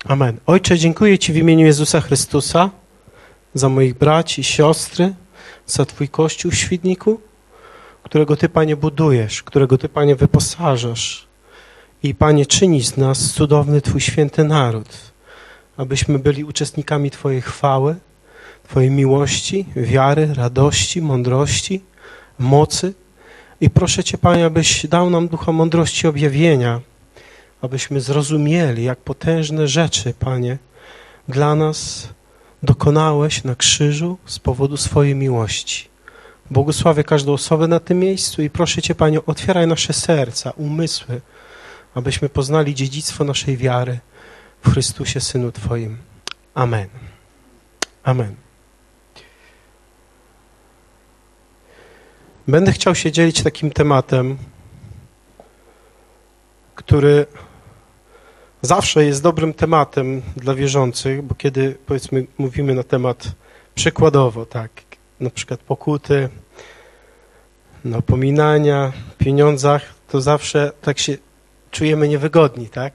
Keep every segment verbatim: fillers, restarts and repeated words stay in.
Amen. Ojcze, dziękuję Ci w imieniu Jezusa Chrystusa za moich braci i siostry, za Twój Kościół w Świdniku, którego Ty, Panie, budujesz, którego Ty, Panie, wyposażasz. I, Panie, czynisz z nas cudowny Twój święty naród, abyśmy byli uczestnikami Twojej chwały, Twojej miłości, wiary, radości, mądrości, mocy. I proszę Cię, Panie, abyś dał nam ducha mądrości objawienia, abyśmy zrozumieli, jak potężne rzeczy, Panie, dla nas dokonałeś na krzyżu z powodu swojej miłości. Błogosławię każdą osobę na tym miejscu i proszę Cię, Panie, otwieraj nasze serca, umysły, abyśmy poznali dziedzictwo naszej wiary w Chrystusie, Synu Twoim. Amen. Amen. Będę chciał się dzielić takim tematem, który zawsze jest dobrym tematem dla wierzących, bo kiedy, powiedzmy, mówimy na temat przykładowo, tak, na przykład pokuty, napominania, pieniądzach, to zawsze tak się czujemy niewygodni, tak?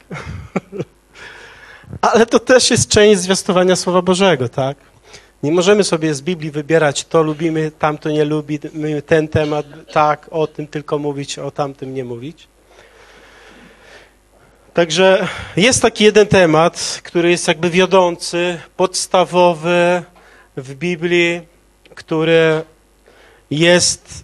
Ale to też jest część zwiastowania Słowa Bożego, tak? Nie możemy sobie z Biblii wybierać, to lubimy, tamto nie lubimy, ten temat, tak, o tym tylko mówić, o tamtym nie mówić. Także jest taki jeden temat, który jest jakby wiodący, podstawowy w Biblii, który jest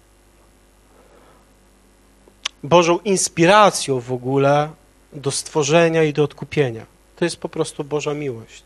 Bożą inspiracją w ogóle do stworzenia i do odkupienia. To jest po prostu Boża miłość.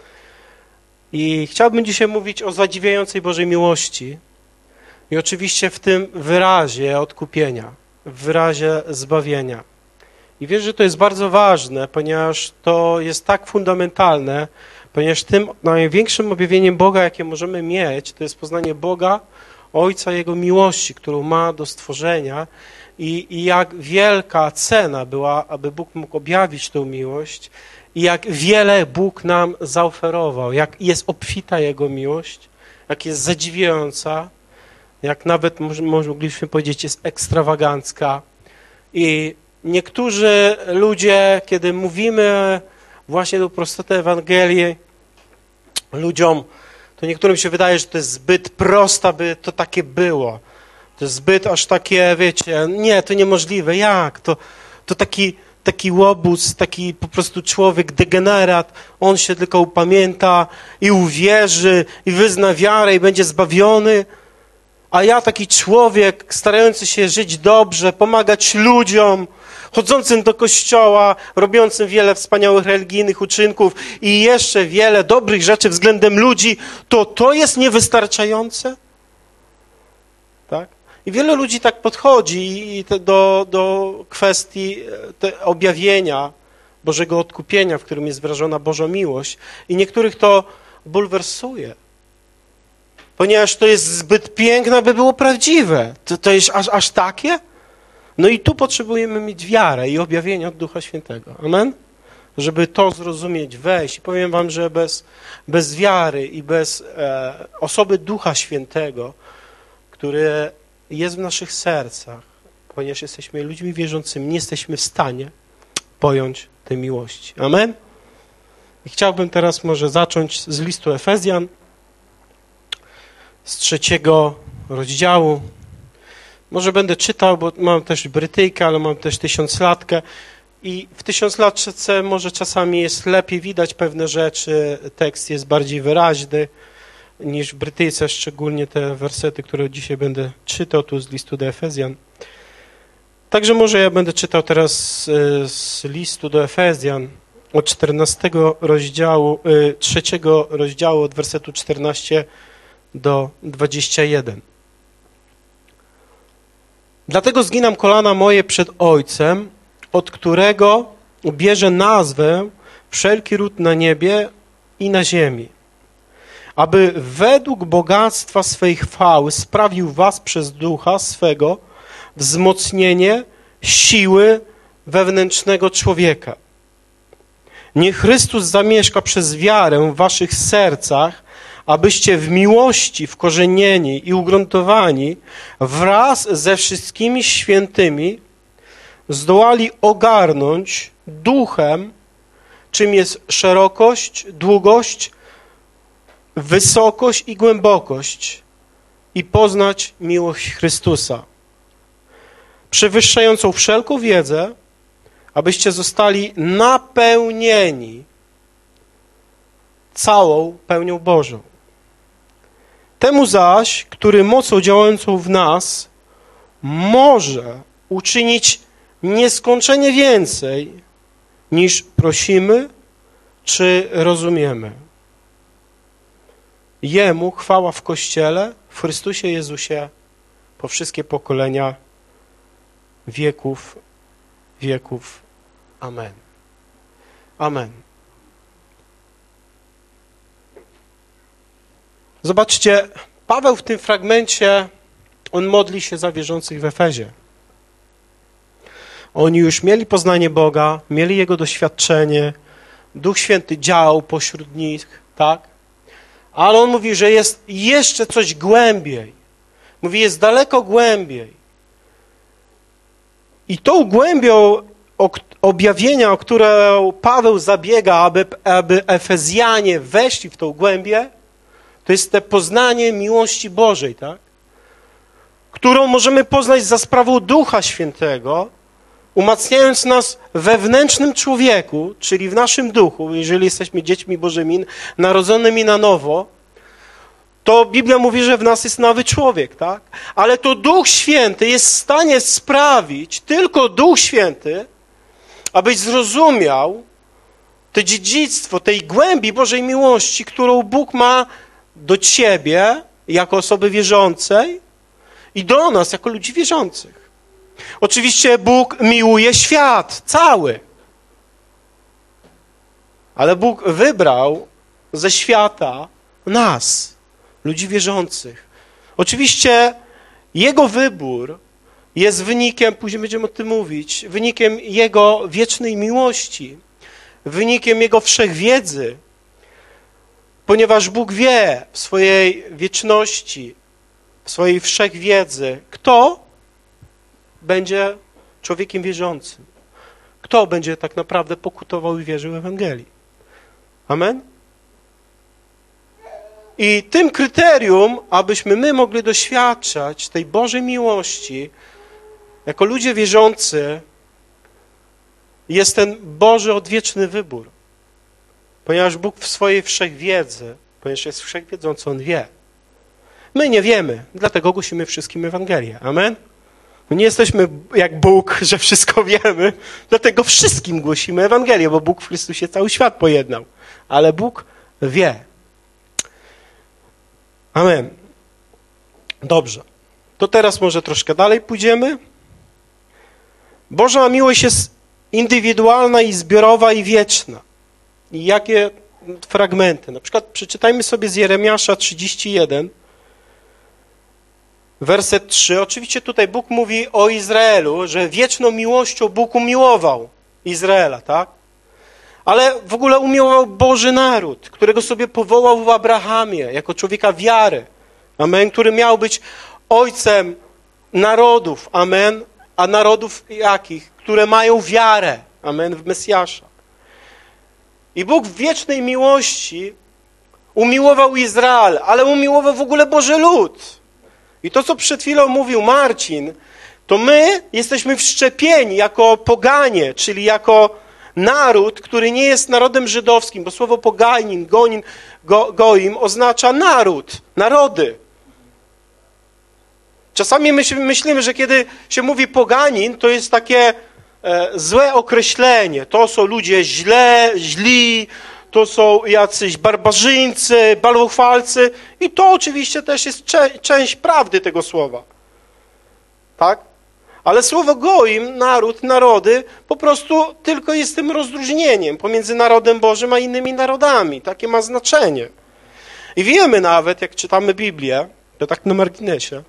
I chciałbym dzisiaj mówić o zadziwiającej Bożej miłości i oczywiście w tym wyrazie odkupienia, w wyrazie zbawienia. I wierzę, że to jest bardzo ważne, ponieważ to jest tak fundamentalne, ponieważ tym największym objawieniem Boga, jakie możemy mieć, to jest poznanie Boga, Ojca, Jego miłości, którą ma do stworzenia i, i jak wielka cena była, aby Bóg mógł objawić tę miłość i jak wiele Bóg nam zaoferował, jak jest obfita Jego miłość, jak jest zadziwiająca, jak nawet moglibyśmy powiedzieć jest ekstrawagancka. I niektórzy ludzie, kiedy mówimy właśnie do prostoty Ewangelii ludziom, to niektórym się wydaje, że to jest zbyt proste, aby to takie było. To jest zbyt aż takie, wiecie, nie, to niemożliwe. Jak? To, to taki, taki łobuz, taki po prostu człowiek, degenerat, on się tylko upamięta i uwierzy i wyzna wiarę i będzie zbawiony. A ja taki człowiek starający się żyć dobrze, pomagać ludziom, chodzącym do kościoła, robiącym wiele wspaniałych religijnych uczynków i jeszcze wiele dobrych rzeczy względem ludzi, to to jest niewystarczające? Tak? I wiele ludzi tak podchodzi do, do kwestii te objawienia Bożego odkupienia, w którym jest wyrażona Boża miłość i niektórych to bulwersuje. Ponieważ to jest zbyt piękne, aby było prawdziwe. To, to jest aż, aż takie? No i tu potrzebujemy mieć wiarę i objawienie od Ducha Świętego. Amen? Żeby to zrozumieć, wejść. I powiem wam, że bez, bez wiary i bez e, osoby Ducha Świętego, który jest w naszych sercach, ponieważ jesteśmy ludźmi wierzącymi, nie jesteśmy w stanie pojąć tej miłości. Amen? I chciałbym teraz może zacząć z listu Efezjan, z trzeciego rozdziału. Może będę czytał, bo mam też Brytyjkę, ale mam też tysiąclatkę i w tysiąclatce może czasami jest lepiej widać pewne rzeczy, tekst jest bardziej wyraźny niż w Brytyjce, szczególnie te wersety, które dzisiaj będę czytał tu z listu do Efezjan. Także może ja będę czytał teraz z listu do Efezjan od czternastego rozdziału, trzeciego rozdziału od wersetu czternastego do dwudziestego pierwszego. Dlatego zginam kolana moje przed Ojcem, od którego bierze nazwę wszelki ród na niebie i na ziemi, aby według bogactwa swej chwały sprawił was przez Ducha swego wzmocnienie siły wewnętrznego człowieka. Niech Chrystus zamieszka przez wiarę w waszych sercach, abyście w miłości wkorzenieni i ugruntowani wraz ze wszystkimi świętymi zdołali ogarnąć duchem czym jest szerokość, długość, wysokość i głębokość i poznać miłość Chrystusa, przewyższającą wszelką wiedzę, abyście zostali napełnieni całą pełnią Bożą. Temu zaś, który mocą działającą w nas może uczynić nieskończenie więcej, niż prosimy czy rozumiemy. Jemu chwała w Kościele, w Chrystusie Jezusie, po wszystkie pokolenia wieków, wieków. Amen. Amen. Zobaczcie, Paweł w tym fragmencie, on modli się za wierzących w Efezie. Oni już mieli poznanie Boga, mieli Jego doświadczenie, Duch Święty działał pośród nich, tak? Ale on mówi, że jest jeszcze coś głębiej. Mówi, jest daleko głębiej. I tą głębią objawienia, o którą Paweł zabiega, aby, aby Efezjanie weszli w tą głębię, to jest te poznanie miłości Bożej, tak? Którą możemy poznać za sprawą Ducha Świętego, umacniając nas w wewnętrznym człowieku, czyli w naszym duchu, jeżeli jesteśmy dziećmi Bożymi, narodzonymi na nowo, to Biblia mówi, że w nas jest nowy człowiek, tak? Ale to Duch Święty jest w stanie sprawić, tylko Duch Święty, abyś zrozumiał to dziedzictwo tej głębi Bożej miłości, którą Bóg ma do ciebie jako osoby wierzącej i do nas jako ludzi wierzących. Oczywiście Bóg miłuje świat cały, ale Bóg wybrał ze świata nas, ludzi wierzących. Oczywiście Jego wybór jest wynikiem, później będziemy o tym mówić, wynikiem Jego wiecznej miłości, wynikiem Jego wszechwiedzy, ponieważ Bóg wie w swojej wieczności, w swojej wszechwiedzy, kto będzie człowiekiem wierzącym, kto będzie tak naprawdę pokutował i wierzył w Ewangelii. Amen? I tym kryterium, abyśmy my mogli doświadczać tej Bożej miłości, jako ludzie wierzący, jest ten Boży odwieczny wybór. Ponieważ Bóg w swojej wszechwiedzy, ponieważ jest wszechwiedzący, On wie. My nie wiemy, dlatego głosimy wszystkim Ewangelię. Amen? My nie jesteśmy jak Bóg, że wszystko wiemy, dlatego wszystkim głosimy Ewangelię, bo Bóg w Chrystusie cały świat pojednał. Ale Bóg wie. Amen. Dobrze. To teraz może troszkę dalej pójdziemy. Boża miłość jest indywidualna i zbiorowa i wieczna. I jakie fragmenty? Na przykład przeczytajmy sobie z Jeremiasza trzydzieści jeden, werset trzy. Oczywiście tutaj Bóg mówi o Izraelu, że wieczną miłością Bóg umiłował Izraela, tak? Ale w ogóle umiłował Boży naród, którego sobie powołał w Abrahamie, jako człowieka wiary, amen, który miał być ojcem narodów, amen, a narodów jakich? Które mają wiarę, amen, w Mesjasza. I Bóg w wiecznej miłości umiłował Izrael, ale umiłował w ogóle Boży lud. I to, co przed chwilą mówił Marcin, to my jesteśmy wszczepieni jako poganie, czyli jako naród, który nie jest narodem żydowskim, bo słowo poganin, gonin, go, goim oznacza naród, narody. Czasami my myślimy, że kiedy się mówi poganin, to jest takie e, złe określenie. To są ludzie źle, źli, to są jacyś barbarzyńcy, bałwochwalcy i to oczywiście też jest cze- część prawdy tego słowa. Tak? Ale słowo goim, naród, narody, po prostu tylko jest tym rozróżnieniem pomiędzy narodem Bożym a innymi narodami. Takie ma znaczenie. I wiemy nawet, jak czytamy Biblię, to tak na marginesie,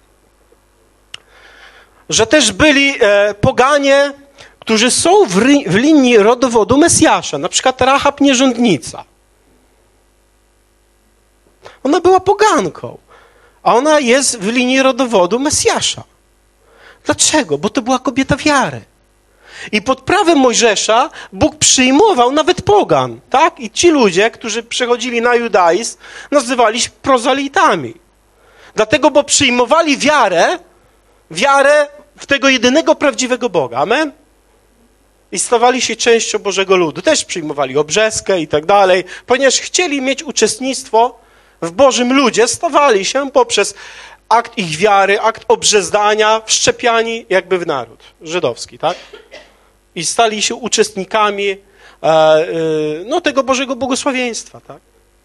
że też byli e, poganie, którzy są w, ry- w linii rodowodu Mesjasza, na przykład Rahab nierządnica. Ona była poganką, a ona jest w linii rodowodu Mesjasza. Dlaczego? Bo to była kobieta wiary. I pod prawem Mojżesza Bóg przyjmował nawet pogan, tak? I ci ludzie, którzy przechodzili na judaizm, nazywali się prozalitami. Dlatego, bo przyjmowali wiarę, wiarę w tego jedynego prawdziwego Boga. Amen? I stawali się częścią Bożego ludu. Też przyjmowali obrzeskę i tak dalej. Ponieważ chcieli mieć uczestnictwo w Bożym ludzie, stawali się poprzez akt ich wiary, akt obrzezdania, wszczepiani jakby w naród żydowski, tak? I stali się uczestnikami e, e, no, tego Bożego błogosławieństwa, tak?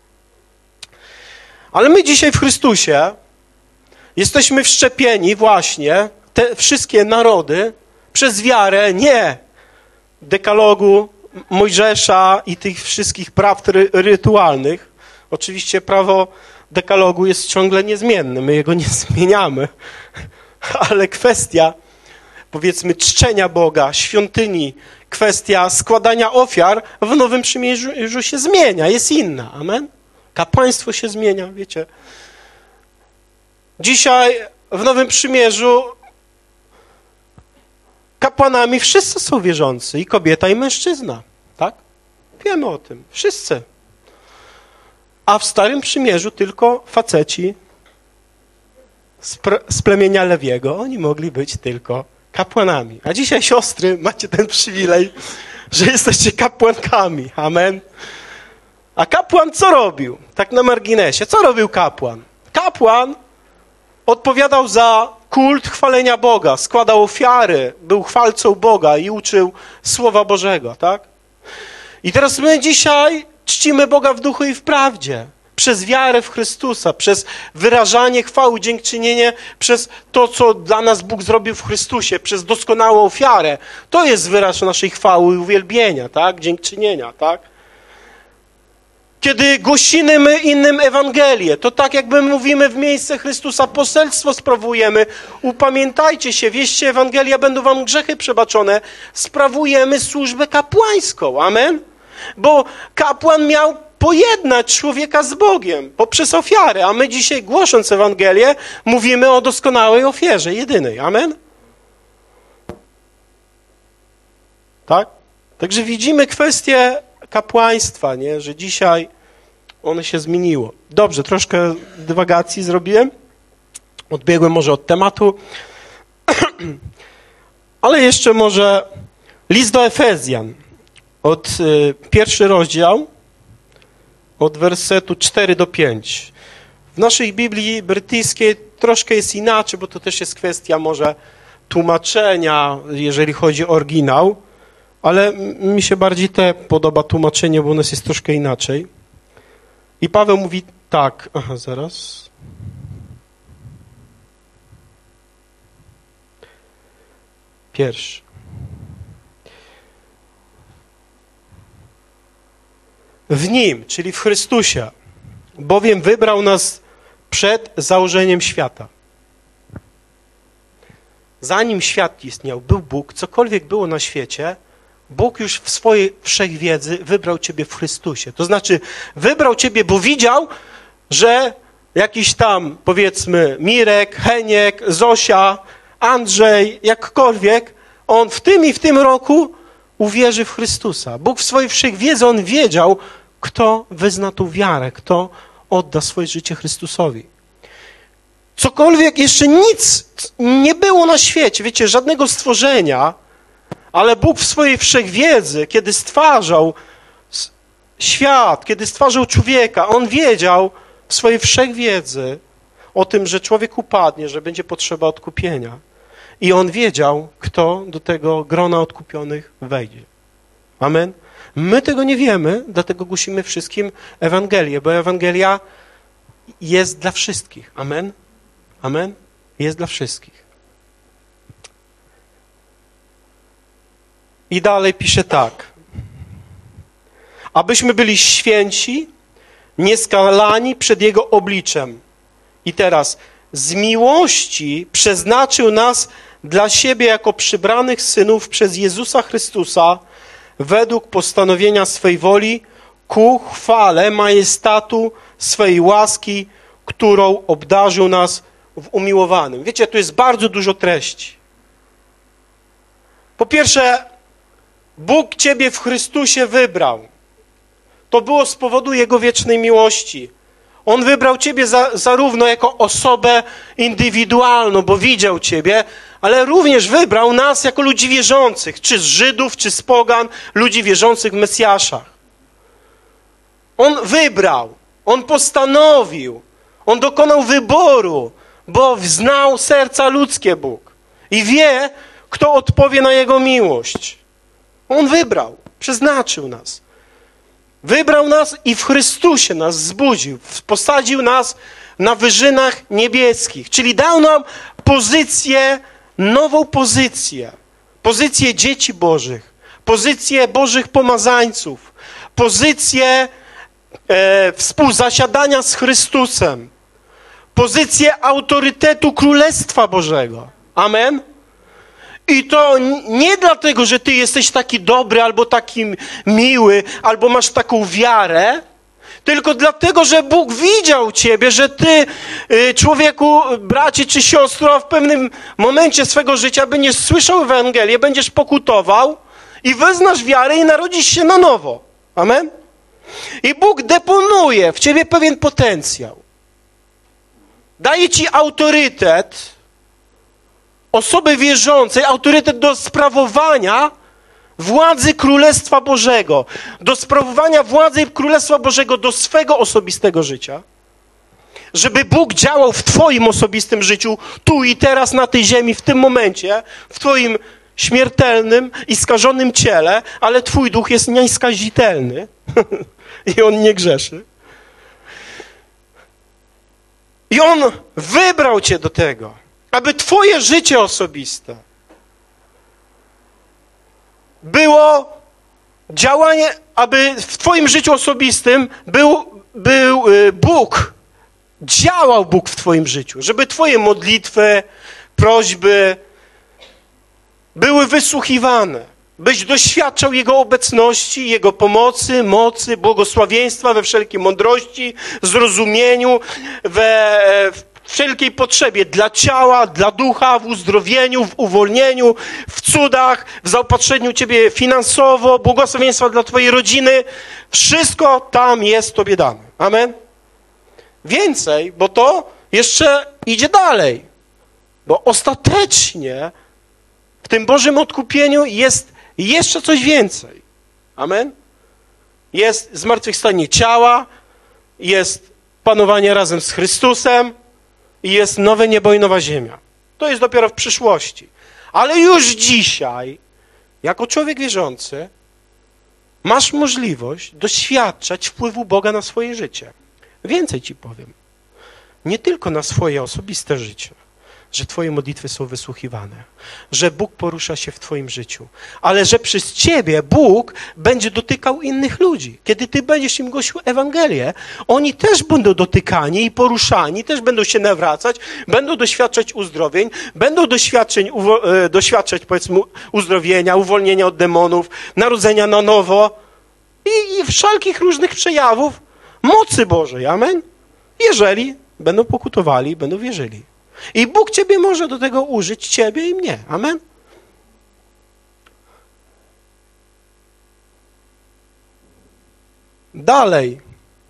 Ale my dzisiaj w Chrystusie jesteśmy wszczepieni właśnie, te wszystkie narody, przez wiarę, nie dekalogu Mojżesza i tych wszystkich praw ry rytualnych. Oczywiście prawo dekalogu jest ciągle niezmienne, my jego nie zmieniamy, ale kwestia, powiedzmy, czczenia Boga, świątyni, kwestia składania ofiar w Nowym Przymierzu się zmienia, jest inna. Amen? Kapłaństwo się zmienia, wiecie. Dzisiaj w Nowym Przymierzu kapłanami wszyscy są wierzący, i kobieta, i mężczyzna, tak? Wiemy o tym, wszyscy. A w Starym Przymierzu tylko faceci z, z plemienia Lewiego, oni mogli być tylko kapłanami. A dzisiaj, siostry, macie ten przywilej, że jesteście kapłankami. Amen. A kapłan co robił? Tak na marginesie. Co robił kapłan? Kapłan odpowiadał za kult chwalenia Boga, składał ofiary, był chwalcą Boga i uczył Słowa Bożego, tak? I teraz my dzisiaj czcimy Boga w duchu i w prawdzie. Przez wiarę w Chrystusa, przez wyrażanie chwały, dziękczynienie, przez to, co dla nas Bóg zrobił w Chrystusie, przez doskonałą ofiarę. To jest wyraz naszej chwały i uwielbienia, tak? Dziękczynienia, tak? Kiedy głosimy innym Ewangelię, to tak jakby mówimy w miejsce Chrystusa, poselstwo sprawujemy, upamiętajcie się, wieście Ewangelię, będą wam grzechy przebaczone, sprawujemy służbę kapłańską, amen? Bo kapłan miał pojednać człowieka z Bogiem poprzez ofiarę, a my dzisiaj, głosząc Ewangelię, mówimy o doskonałej ofierze, jedynej, amen? Tak? Także widzimy kwestię kapłaństwa, nie? Że dzisiaj ono się zmieniło. Dobrze, troszkę dywagacji zrobiłem. Odbiegłem może od tematu. Ale jeszcze może list do Efezjan. Od y, pierwszy rozdział, od wersetu cztery do pięciu. W naszej Biblii brytyjskiej troszkę jest inaczej, bo to też jest kwestia może tłumaczenia, jeżeli chodzi o oryginał. Ale mi się bardziej te podoba tłumaczenie, bo u nas jest troszkę inaczej. I Paweł mówi tak, aha, zaraz. Pierwszy. W Nim, czyli w Chrystusie, bowiem wybrał nas przed założeniem świata. Zanim świat istniał, był Bóg, cokolwiek było na świecie, Bóg już w swojej wszechwiedzy wybrał ciebie w Chrystusie. To znaczy, wybrał ciebie, bo widział, że jakiś tam, powiedzmy, Mirek, Heniek, Zosia, Andrzej, jakkolwiek, on w tym i w tym roku uwierzy w Chrystusa. Bóg w swojej wszechwiedzy, on wiedział, kto wyzna tą wiarę, kto odda swoje życie Chrystusowi. Cokolwiek, jeszcze nic nie było na świecie, wiecie, żadnego stworzenia, ale Bóg w swojej wszechwiedzy, kiedy stwarzał świat, kiedy stwarzał człowieka, On wiedział w swojej wszechwiedzy o tym, że człowiek upadnie, że będzie potrzeba odkupienia. I On wiedział, kto do tego grona odkupionych wejdzie. Amen? My tego nie wiemy, dlatego głosimy wszystkim Ewangelię, bo Ewangelia jest dla wszystkich. Amen? Amen? Jest dla wszystkich. I dalej pisze tak. Abyśmy byli święci, nieskalani przed Jego obliczem. I teraz, z miłości przeznaczył nas dla siebie jako przybranych synów przez Jezusa Chrystusa według postanowienia swej woli ku chwale majestatu swej łaski, którą obdarzył nas w umiłowanym. Wiecie, tu jest bardzo dużo treści. Po pierwsze, Bóg ciebie w Chrystusie wybrał. To było z powodu Jego wiecznej miłości. On wybrał ciebie za, zarówno jako osobę indywidualną, bo widział ciebie, ale również wybrał nas jako ludzi wierzących, czy z Żydów, czy z pogan, ludzi wierzących w Mesjasza. On wybrał, On postanowił, On dokonał wyboru, bo znał serca ludzkie Bóg i wie, kto odpowie na Jego miłość. On wybrał, przeznaczył nas. Wybrał nas i w Chrystusie nas zbudził, posadził nas na wyżynach niebieskich, czyli dał nam pozycję, nową pozycję, pozycję dzieci Bożych, pozycję Bożych pomazańców, pozycję e, współzasiadania z Chrystusem, pozycję autorytetu Królestwa Bożego. Amen? I to nie dlatego, że ty jesteś taki dobry, albo taki miły, albo masz taką wiarę, tylko dlatego, że Bóg widział ciebie, że ty, człowieku, bracie czy siostro, w pewnym momencie swego życia będziesz słyszał Ewangelię, będziesz pokutował i wyznasz wiarę i narodzisz się na nowo. Amen? I Bóg deponuje w ciebie pewien potencjał. Daje ci autorytet, osoby wierzącej, autorytet do sprawowania władzy Królestwa Bożego, do sprawowania władzy Królestwa Bożego do swego osobistego życia, żeby Bóg działał w twoim osobistym życiu, tu i teraz na tej ziemi, w tym momencie, w twoim śmiertelnym i skażonym ciele, ale twój duch jest nieskazitelny i on nie grzeszy. I on wybrał cię do tego, aby twoje życie osobiste było działanie, aby w twoim życiu osobistym był, był Bóg, działał Bóg w twoim życiu, żeby twoje modlitwy, prośby były wysłuchiwane, byś doświadczał Jego obecności, Jego pomocy, mocy, błogosławieństwa we wszelkiej mądrości, zrozumieniu, we wszelkiej potrzebie dla ciała, dla ducha, w uzdrowieniu, w uwolnieniu, w cudach, w zaopatrzeniu ciebie finansowo, błogosławieństwa dla twojej rodziny. Wszystko tam jest tobie dane. Amen? Więcej, bo to jeszcze idzie dalej. Bo ostatecznie w tym Bożym odkupieniu jest jeszcze coś więcej. Amen? Jest zmartwychwstanie ciała, jest panowanie razem z Chrystusem, i jest nowe niebo i nowa ziemia. To jest dopiero w przyszłości. Ale już dzisiaj, jako człowiek wierzący, masz możliwość doświadczać wpływu Boga na swoje życie. Więcej ci powiem. Nie tylko na swoje osobiste życie, że twoje modlitwy są wysłuchiwane, że Bóg porusza się w twoim życiu, ale że przez ciebie Bóg będzie dotykał innych ludzi. Kiedy ty będziesz im głosił Ewangelię, oni też będą dotykani i poruszani, też będą się nawracać, będą doświadczać uzdrowień, będą doświadczeń, uwo- doświadczać, powiedzmy, uzdrowienia, uwolnienia od demonów, narodzenia na nowo i, i wszelkich różnych przejawów mocy Bożej. Amen? Jeżeli będą pokutowali, będą wierzyli. I Bóg ciebie może do tego użyć, ciebie i mnie. Amen? Dalej.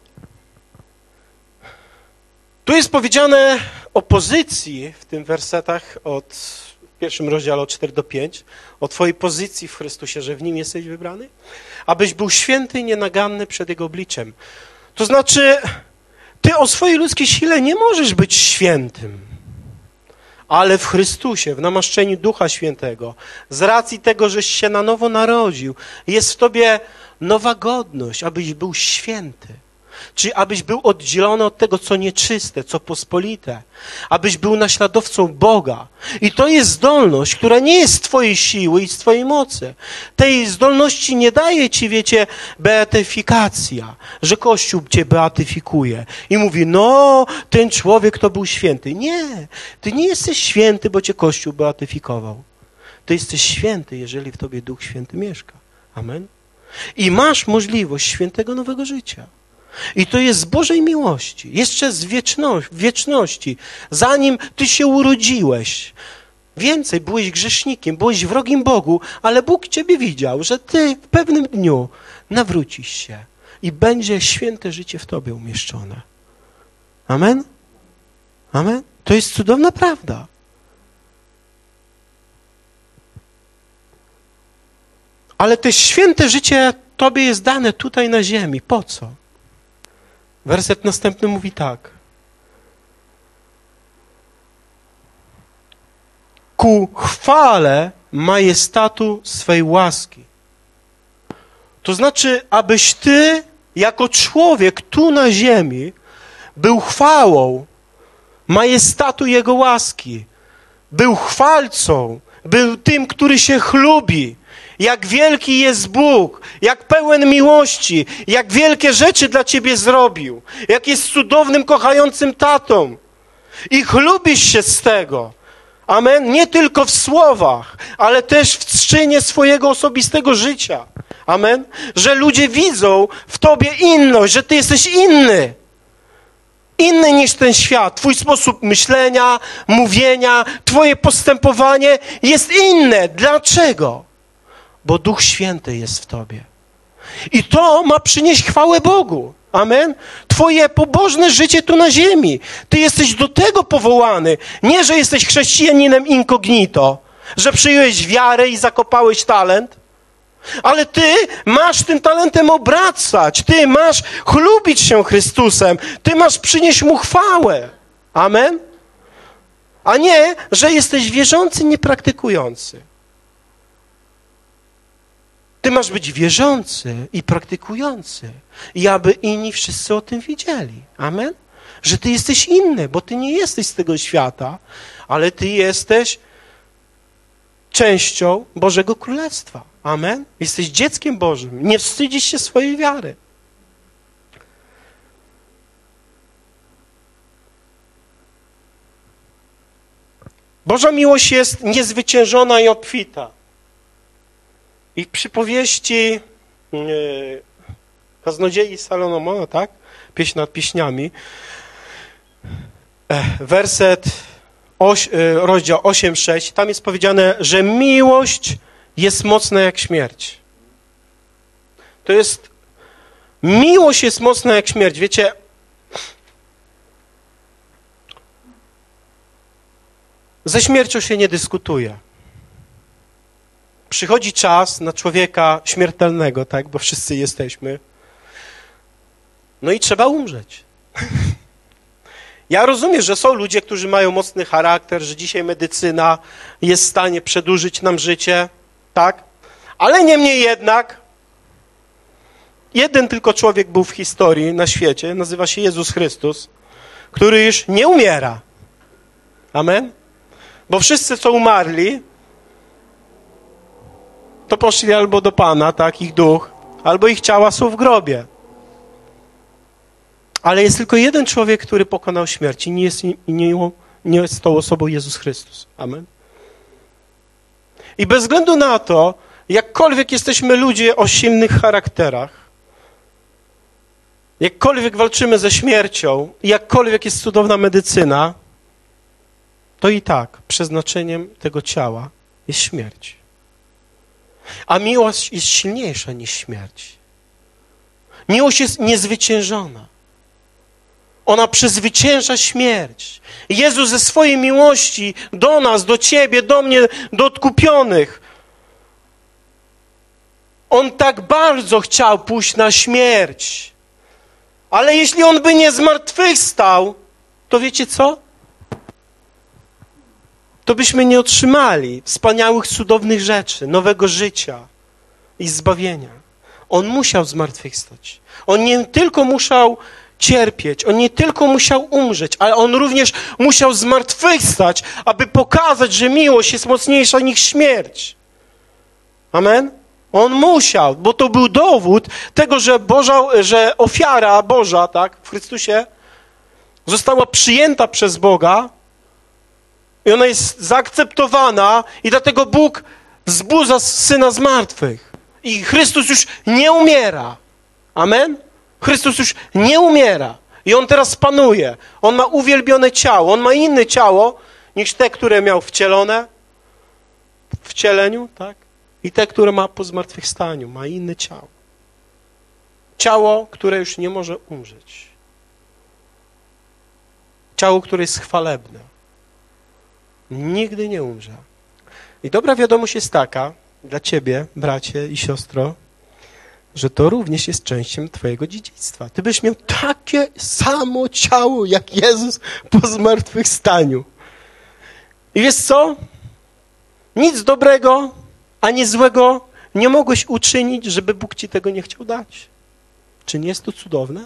Tu jest powiedziane o pozycji w tym wersetach od w pierwszym rozdziale od cztery do pięć, o twojej pozycji w Chrystusie, że w Nim jesteś wybrany, abyś był święty i nienaganny przed Jego obliczem. To znaczy, ty o swojej ludzkiej sile nie możesz być świętym, ale w Chrystusie, w namaszczeniu Ducha Świętego, z racji tego, żeś się na nowo narodził, jest w tobie nowa godność, abyś był święty. Czyli abyś był oddzielony od tego, co nieczyste, co pospolite. Abyś był naśladowcą Boga. I to jest zdolność, która nie jest z twojej siły i z twojej mocy. Tej zdolności nie daje ci, wiecie, beatyfikacja, że Kościół cię beatyfikuje i mówi, no, ten człowiek to był święty. Nie, ty nie jesteś święty, bo cię Kościół beatyfikował. Ty jesteś święty, jeżeli w tobie Duch Święty mieszka. Amen? I masz możliwość świętego nowego życia. I to jest z Bożej miłości, jeszcze z wieczności, wieczności, zanim ty się urodziłeś. Więcej, byłeś grzesznikiem, byłeś wrogim Bogu, ale Bóg ciebie widział, że ty w pewnym dniu nawrócisz się i będzie święte życie w tobie umieszczone. Amen? Amen? To jest cudowna prawda. Ale to święte życie tobie jest dane tutaj na ziemi. Po co? Werset następny mówi tak. Ku chwale majestatu swej łaski. To znaczy, abyś ty, jako człowiek tu na ziemi, był chwałą majestatu Jego łaski. Był chwalcą, był tym, który się chlubi. Jak wielki jest Bóg, jak pełen miłości, jak wielkie rzeczy dla ciebie zrobił, jak jest cudownym, kochającym tatą. I chlubisz się z tego. Amen? Nie tylko w słowach, ale też w czynie swojego osobistego życia. Amen? Że ludzie widzą w tobie inność, że ty jesteś inny. Inny niż ten świat. Twój sposób myślenia, mówienia, twoje postępowanie jest inne. Dlaczego? Bo Duch Święty jest w tobie. I to ma przynieść chwałę Bogu. Amen? Twoje pobożne życie tu na ziemi. Ty jesteś do tego powołany. Nie, że jesteś chrześcijaninem incognito, że przyjąłeś wiarę i zakopałeś talent, ale ty masz tym talentem obracać. Ty masz chlubić się Chrystusem. Ty masz przynieść Mu chwałę. Amen? A nie, że jesteś wierzący, niepraktykujący. Ty masz być wierzący i praktykujący. I aby inni wszyscy o tym wiedzieli. Amen? Że ty jesteś inny, bo ty nie jesteś z tego świata, ale ty jesteś częścią Bożego Królestwa. Amen? Jesteś dzieckiem Bożym. Nie wstydzisz się swojej wiary. Boża miłość jest niezwyciężona i obfita. I w przypowieści yy, Kaznodziei Salomona, tak? Pieśń nad pieśniami. E, werset, oś, yy, rozdział osiem, sześć. Tam jest powiedziane, że miłość jest mocna jak śmierć. To jest, miłość jest mocna jak śmierć. Wiecie, ze śmiercią się nie dyskutuje. Przychodzi czas na człowieka śmiertelnego, tak, bo wszyscy jesteśmy. No i trzeba umrzeć. Ja rozumiem, że są ludzie, którzy mają mocny charakter, że dzisiaj medycyna jest w stanie przedłużyć nam życie, tak? Ale niemniej jednak jeden tylko człowiek był w historii, na świecie, nazywa się Jezus Chrystus, który już nie umiera. Amen? Bo wszyscy, co umarli, to poszli albo do Pana, tak, ich duch, albo ich ciała są w grobie. Ale jest tylko jeden człowiek, który pokonał śmierć i nie jest, nie, nie jest tą osobą Jezus Chrystus. Amen. I bez względu na to, jakkolwiek jesteśmy ludzie o silnych charakterach, jakkolwiek walczymy ze śmiercią, jakkolwiek jest cudowna medycyna, to i tak przeznaczeniem tego ciała jest śmierć. A miłość jest silniejsza niż śmierć. Miłość jest niezwyciężona. Ona przezwycięża śmierć. Jezus ze swojej miłości do nas, do ciebie, do mnie, do odkupionych, On tak bardzo chciał pójść na śmierć. Ale jeśli On by nie zmartwychwstał, to wiecie co? To byśmy nie otrzymali wspaniałych, cudownych rzeczy, nowego życia i zbawienia. On musiał zmartwychwstać. On nie tylko musiał cierpieć, On nie tylko musiał umrzeć, ale On również musiał zmartwychwstać, aby pokazać, że miłość jest mocniejsza niż śmierć. Amen? On musiał, bo to był dowód tego, że, Boża, że ofiara Boża, tak, w Chrystusie została przyjęta przez Boga i ona jest zaakceptowana i dlatego Bóg wzbudza Syna z martwych. I Chrystus już nie umiera. Amen? Chrystus już nie umiera. I On teraz panuje. On ma uwielbione ciało. On ma inne ciało niż te, które miał wcielone. wcieleniu, tak? I te, które ma po zmartwychwstaniu, ma inne ciało. Ciało, które już nie może umrzeć. Ciało, które jest chwalebne. Nigdy nie umrze. I dobra wiadomość jest taka, dla ciebie, bracie i siostro, że to również jest częścią twojego dziedzictwa. Ty byś miał takie samo ciało, jak Jezus po zmartwychwstaniu. I wiesz co? Nic dobrego, ani złego nie mogłeś uczynić, żeby Bóg ci tego nie chciał dać. Czy nie jest to cudowne?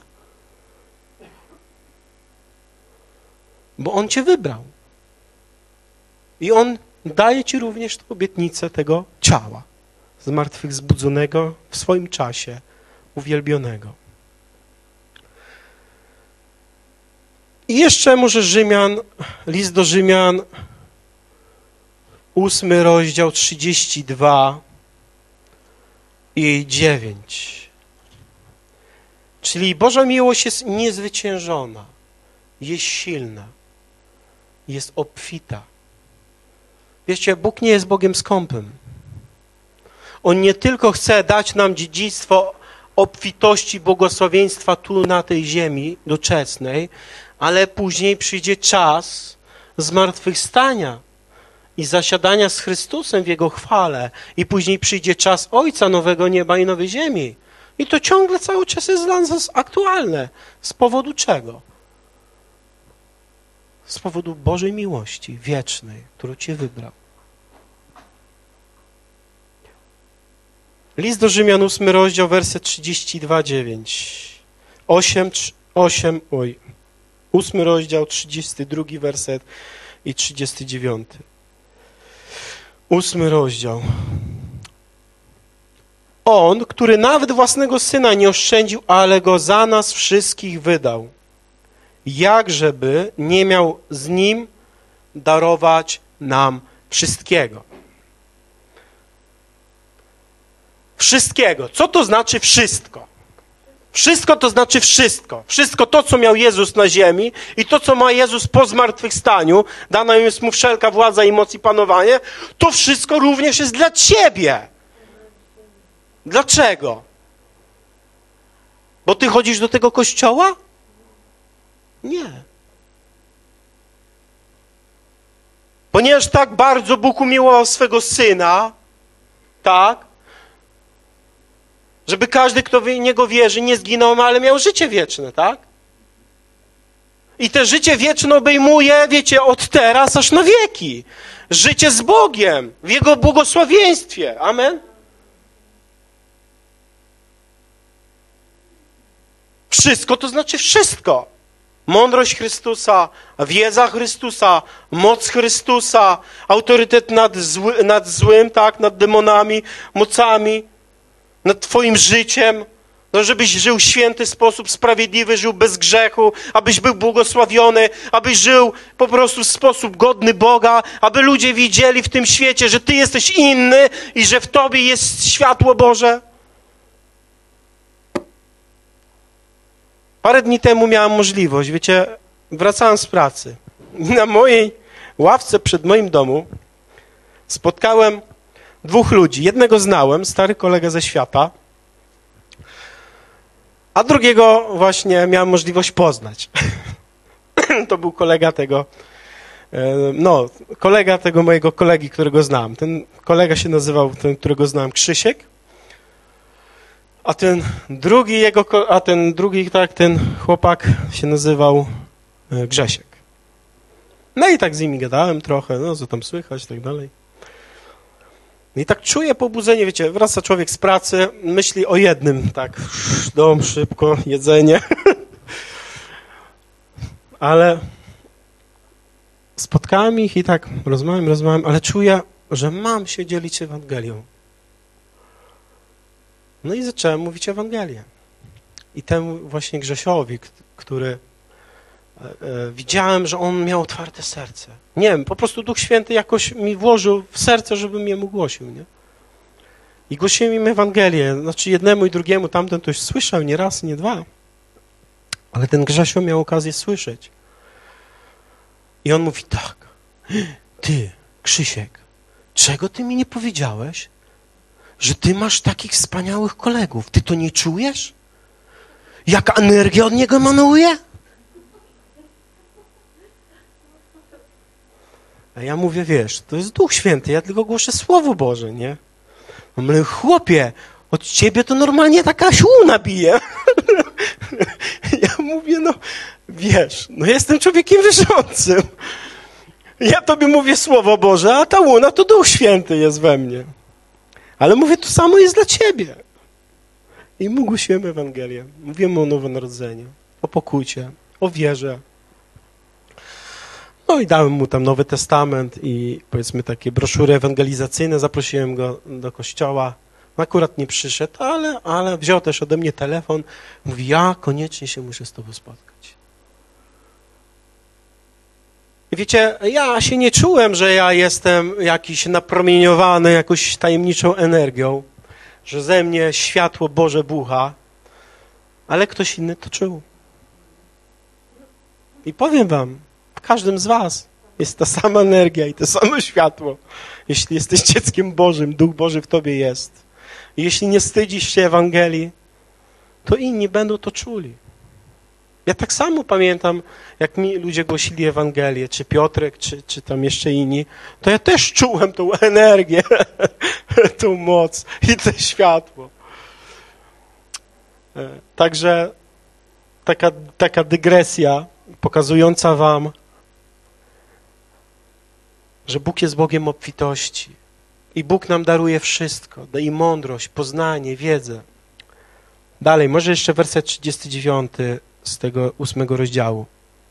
Bo On cię wybrał. I On daje ci również tę obietnicę tego ciała, zmartwychwzbudzonego w swoim czasie, uwielbionego. I jeszcze może Rzymian, list do Rzymian, ósmy rozdział, trzydziesty drugi i dziewięć. Czyli Boża miłość jest niezwyciężona, jest silna, jest obfita. Wiecie, Bóg nie jest Bogiem skąpym. On nie tylko chce dać nam dziedzictwo obfitości błogosławieństwa tu na tej ziemi doczesnej, ale później przyjdzie czas zmartwychwstania i zasiadania z Chrystusem w Jego chwale. I później przyjdzie czas Ojca nowego nieba i nowej ziemi. I to ciągle cały czas jest dla nas aktualne. Z powodu czego? Z powodu Bożej miłości wiecznej, którą Cię wybrał. List do Rzymian, ósmy rozdział, werset trzydziesty dwa, dziewięć. osiem, osiem, oj. ósmy rozdział, trzydziesty drugi werset i trzydziesty dziewiąty. Ósmy rozdział. On, który nawet własnego Syna nie oszczędził, ale Go za nas wszystkich wydał. Jakżeby nie miał z Nim darować nam wszystkiego. Wszystkiego. Co to znaczy wszystko? Wszystko to znaczy wszystko. Wszystko to, co miał Jezus na ziemi i to, co ma Jezus po zmartwychwstaniu, dana jest Mu wszelka władza i moc i panowanie, to wszystko również jest dla Ciebie. Dlaczego? Bo Ty chodzisz do tego kościoła? Nie. Ponieważ tak bardzo Bóg umiłował swego Syna, tak, żeby każdy, kto w Niego wierzy, nie zginął, ale miał życie wieczne, tak? I te życie wieczne obejmuje, wiecie, od teraz aż na wieki. Życie z Bogiem, w Jego błogosławieństwie. Amen? Wszystko to znaczy wszystko. Mądrość Chrystusa, wiedza Chrystusa, moc Chrystusa, autorytet nad, zły, nad złym, tak, nad demonami, mocami, nad Twoim życiem, no żebyś żył w święty sposób, sprawiedliwy, żył bez grzechu, abyś był błogosławiony, abyś żył po prostu w sposób godny Boga, aby ludzie widzieli w tym świecie, że Ty jesteś inny i że w Tobie jest światło Boże. Parę dni temu miałem możliwość, wiecie, wracałem z pracy. Na mojej ławce przed moim domem spotkałem dwóch ludzi. Jednego znałem, stary kolega ze świata, a drugiego właśnie miałem możliwość poznać. To był kolega tego, no, kolega tego mojego kolegi, którego znałem. Ten kolega się nazywał, ten, którego znałem, Krzysiek, a ten drugi jego, a ten drugi, tak, ten chłopak się nazywał Grzesiek. No i tak z nimi gadałem trochę, no co tam słychać i tak dalej. I tak czuję pobudzenie, wiecie, wraca człowiek z pracy, myśli o jednym, tak, dom, szybko, jedzenie. Ale spotkałem ich i tak rozmawiam, rozmawiam, ale czuję, że mam się dzielić Ewangelią. No i zacząłem mówić Ewangelię. I temu właśnie Grzesiowi, który e, e, widziałem, że on miał otwarte serce. Nie wiem, po prostu Duch Święty jakoś mi włożył w serce, żebym jemu głosił, nie? I głosiłem im Ewangelię. Znaczy jednemu i drugiemu, tamten to już słyszał, nie raz, nie dwa. Ale ten Grzesio miał okazję słyszeć. I on mówi tak, ty, Krzysiek, czego ty mi nie powiedziałeś? Że ty masz takich wspaniałych kolegów. Ty to nie czujesz? Jaka energia od niego emanuje? A ja mówię, wiesz, to jest Duch Święty, ja tylko głoszę Słowo Boże, nie? A mówię, chłopie, od ciebie to normalnie taka siłuna bije. Ja mówię, no wiesz, no jestem człowiekiem wierzącym. Ja tobie mówię Słowo Boże, a ta łuna to Duch Święty jest we mnie. Ale mówię, to samo jest dla ciebie. I mu głosiłem Ewangelię. Mówiłem o nowonarodzeniu, o pokójcie, o wierze. No i dałem mu tam Nowy Testament i powiedzmy takie broszury ewangelizacyjne. Zaprosiłem go do kościoła. Akurat nie przyszedł, ale, ale wziął też ode mnie telefon. Mówi, ja koniecznie się muszę z tobą spotkać. I wiecie, ja się nie czułem, że ja jestem jakiś napromieniowany jakąś tajemniczą energią, że ze mnie światło Boże bucha, ale ktoś inny to czuł. I powiem wam, w każdym z was jest ta sama energia i to samo światło. Jeśli jesteś dzieckiem Bożym, Duch Boży w tobie jest. I jeśli nie wstydzisz się Ewangelii, to inni będą to czuli. Ja tak samo pamiętam, jak mi ludzie głosili Ewangelię, czy Piotrek, czy, czy tam jeszcze inni, to ja też czułem tą energię, tą moc i to światło. Także taka, taka dygresja pokazująca wam, że Bóg jest Bogiem obfitości i Bóg nam daruje wszystko, daje mądrość, poznanie, wiedzę. Dalej, może jeszcze werset trzydziesty dziewiąty z tego ósmego rozdziału.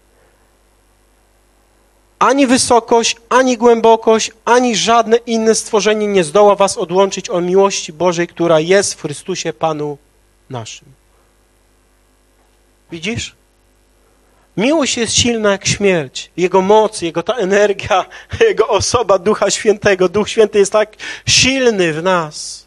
Ani wysokość, ani głębokość, ani żadne inne stworzenie nie zdoła was odłączyć od miłości Bożej, która jest w Chrystusie Panu naszym. Widzisz? Miłość jest silna jak śmierć. Jego moc, Jego ta energia, Jego osoba Ducha Świętego. Duch Święty jest tak silny w nas,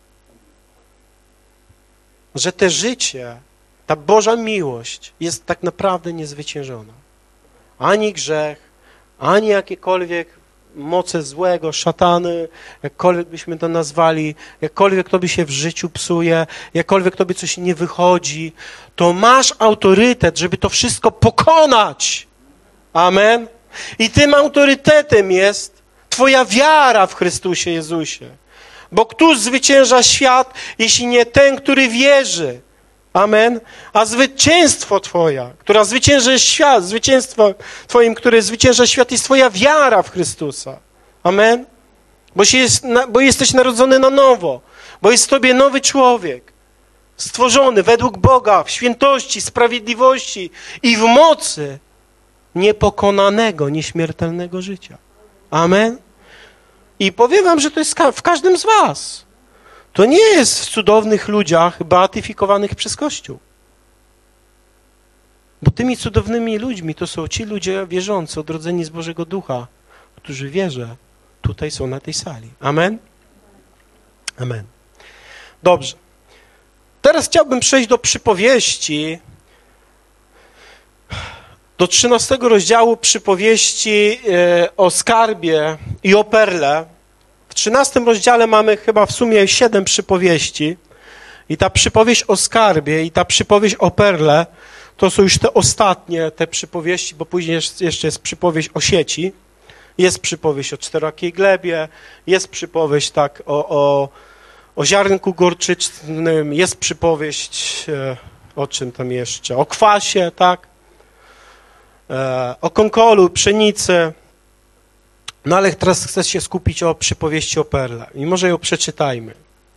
że te życie, ta Boża miłość jest tak naprawdę niezwyciężona. Ani grzech, ani jakiekolwiek moce złego, szatany, jakkolwiek byśmy to nazwali, jakkolwiek tobie się w życiu psuje, jakkolwiek tobie coś nie wychodzi, to masz autorytet, żeby to wszystko pokonać. Amen. I tym autorytetem jest twoja wiara w Chrystusie Jezusie. Bo któż zwycięża świat, jeśli nie ten, który wierzy? Amen. A zwycięstwo Twoja, która zwycięży świat, zwycięstwo Twoim, które zwycięża świat, jest Twoja wiara w Chrystusa. Amen. Bo, się jest, bo jesteś narodzony na nowo, bo jest w Tobie nowy człowiek, stworzony według Boga, w świętości, sprawiedliwości i w mocy niepokonanego, nieśmiertelnego życia. Amen. I powiem wam, że to jest w każdym z was. To nie jest w cudownych ludziach beatyfikowanych przez Kościół. Bo tymi cudownymi ludźmi to są ci ludzie wierzący, odrodzeni z Bożego Ducha, którzy wierzę, tutaj są na tej sali. Amen? Amen. Dobrze. Teraz chciałbym przejść do przypowieści, do trzynastego rozdziału przypowieści o skarbie i o perle. W trzynastym rozdziale mamy chyba w sumie siedem przypowieści i ta przypowieść o skarbie i ta przypowieść o perle to są już te ostatnie te przypowieści, bo później jeszcze jest przypowieść o sieci, jest przypowieść o czterorakiej glebie, jest przypowieść tak o, o, o ziarnku gorczycznym, jest przypowieść e, o czym tam jeszcze, o kwasie, tak, e, o konkolu, pszenicy. No ale teraz chcę się skupić o przypowieści o perle i może ją przeczytajmy.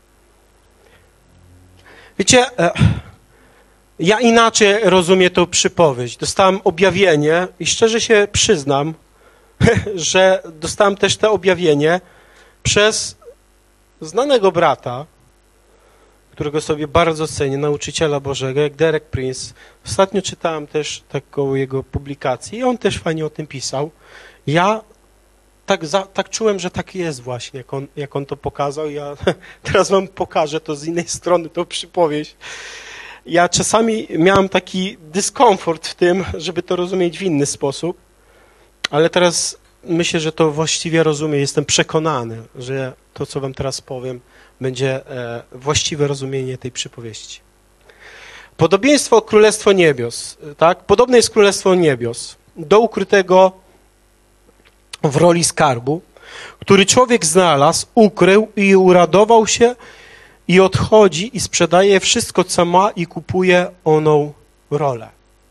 Wiecie, ja inaczej rozumiem tę przypowieść. Dostałem objawienie i szczerze się przyznam, że dostałem też to objawienie przez znanego brata, którego sobie bardzo cenię, nauczyciela Bożego, jak Derek Prince. Ostatnio czytałem też taką jego publikację i on też fajnie o tym pisał. Ja Tak, za, tak czułem, że tak jest właśnie, jak on, jak on to pokazał. Ja teraz wam pokażę to z innej strony, tą przypowieść. Ja czasami miałem taki dyskomfort w tym, żeby to rozumieć w inny sposób, ale teraz myślę, że to właściwie rozumie. Jestem przekonany, że to, co wam teraz powiem, będzie e, właściwe rozumienie tej przypowieści. Podobieństwo Królestwo Niebios, tak? Podobne jest Królestwo Niebios do ukrytego w roli skarbu, który człowiek znalazł, ukrył i uradował się i odchodzi i sprzedaje wszystko, co ma i kupuje oną rolę.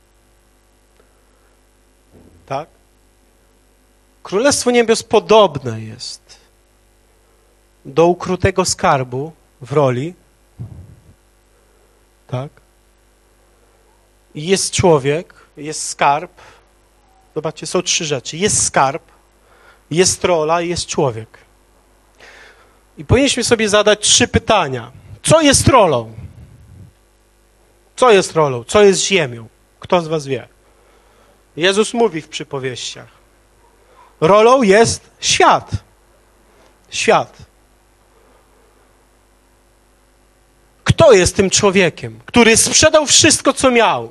Tak? Królestwo Niebios podobne jest do ukrytego skarbu w roli. Tak? Jest człowiek, jest skarb. Zobaczcie, są trzy rzeczy. Jest skarb, jest rola i jest człowiek. I powinniśmy sobie zadać trzy pytania. Co jest rolą? Co jest rolą? Co jest ziemią? Kto z was wie? Jezus mówi w przypowieściach. Rolą jest świat. Świat. Kto jest tym człowiekiem, który sprzedał wszystko, co miał?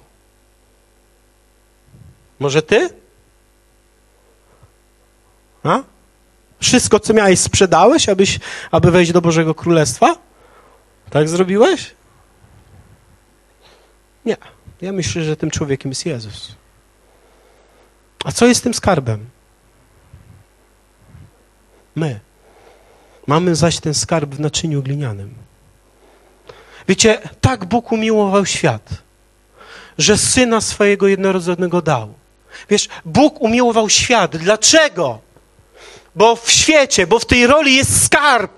Może ty? A? Wszystko, co miałeś, sprzedałeś, abyś, aby wejść do Bożego Królestwa? Tak zrobiłeś? Nie. Ja myślę, że tym człowiekiem jest Jezus. A co jest tym skarbem? My. Mamy zaś ten skarb w naczyniu glinianym. Wiecie, tak Bóg umiłował świat, że Syna swojego jednorodzonego dał. Wiesz, Bóg umiłował świat. Dlaczego? Bo w świecie, bo w tej roli jest skarb.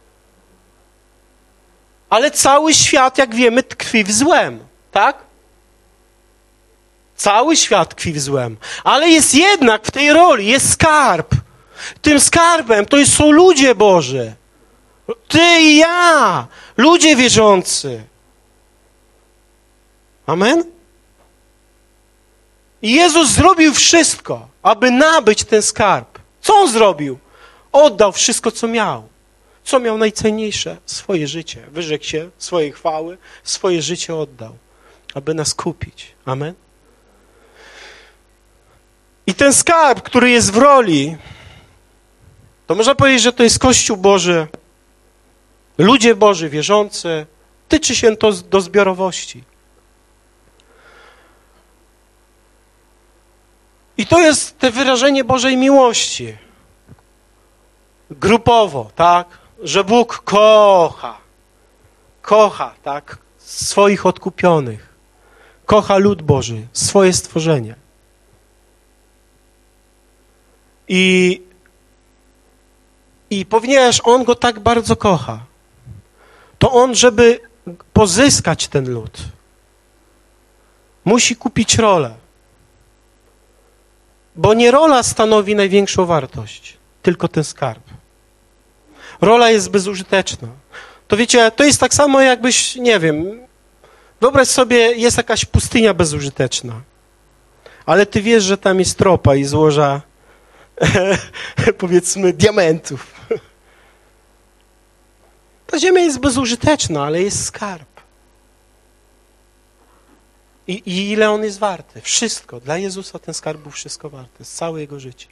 Ale cały świat, jak wiemy, tkwi w złem. Tak? Cały świat tkwi w złem. Ale jest jednak w tej roli, jest skarb. Tym skarbem to są ludzie Boży. Ty i ja. Ludzie wierzący. Amen? I Jezus zrobił wszystko, aby nabyć ten skarb. Co On zrobił? Oddał wszystko, co miał. Co miał najcenniejsze? Swoje życie. Wyrzekł się swojej chwały, swoje życie oddał, aby nas kupić. Amen? I ten skarb, który jest w roli, to można powiedzieć, że to jest Kościół Boży, ludzie Boży, wierzący, tyczy się to do zbiorowości. I to jest te wyrażenie Bożej miłości. Grupowo, tak? Że Bóg kocha. Kocha, tak? Swoich odkupionych. Kocha lud Boży, swoje stworzenie. I, i ponieważ On go tak bardzo kocha, to On, żeby pozyskać ten lud, musi kupić rolę. Bo nie rola stanowi największą wartość, tylko ten skarb. Rola jest bezużyteczna. To wiecie, to jest tak samo jakbyś, nie wiem, wyobraź sobie, jest jakaś pustynia bezużyteczna, ale ty wiesz, że tam jest tropa i złoża, powiedzmy, diamentów. Ta ziemia jest bezużyteczna, ale jest skarb. I, I ile on jest warty? Wszystko. Dla Jezusa ten skarb był wszystko warty. Z całe Jego życie.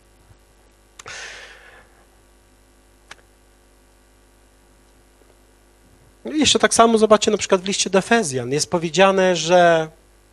I jeszcze tak samo zobaczcie na przykład w liście do Efezjan. Jest powiedziane, że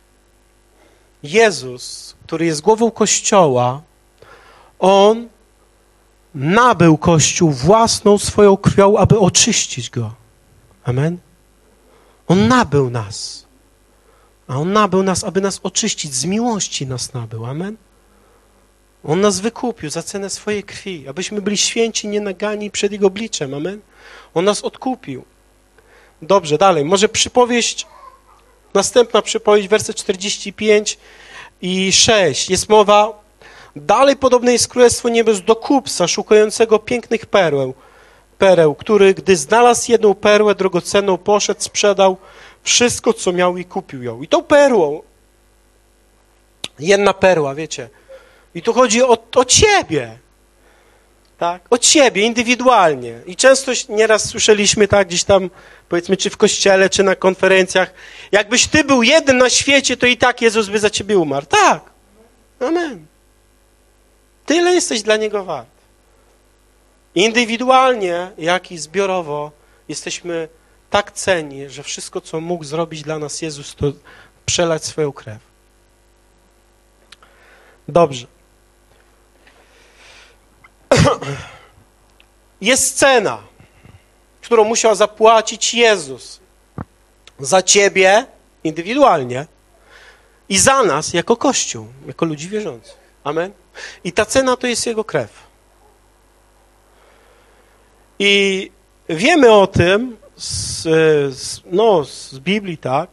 Jezus, który jest głową Kościoła, On nabył Kościół własną swoją krwią, aby oczyścić go. Amen? On nabył nas. A On nabył nas, aby nas oczyścić. Z miłości nas nabył. Amen? On nas wykupił za cenę swojej krwi, abyśmy byli święci, nienagani przed Jego obliczem. Amen? On nas odkupił. Dobrze, dalej. Może przypowieść, następna przypowieść, werset czterdziesty piąty i szósty. Jest mowa, dalej podobne jest Królestwo Niebios do kupca szukającego pięknych perł, pereł, który, gdy znalazł jedną perłę drogocenną, poszedł, sprzedał wszystko, co miał i kupił ją. I tą perłą, jedna perła, wiecie, i tu chodzi o, o ciebie, tak? O ciebie indywidualnie. I często nieraz słyszeliśmy tak gdzieś tam, powiedzmy, czy w kościele, czy na konferencjach, jakbyś ty był jeden na świecie, to i tak Jezus by za ciebie umarł. Tak. Amen. Tyle jesteś dla Niego wart. Indywidualnie, jak i zbiorowo jesteśmy tak cenni, że wszystko, co mógł zrobić dla nas Jezus, to przelać swoją krew. Dobrze. Jest cena, którą musiał zapłacić Jezus za ciebie indywidualnie i za nas jako Kościół, jako ludzi wierzących. Amen. I ta cena to jest Jego krew. I wiemy o tym z, z, no, z Biblii, tak,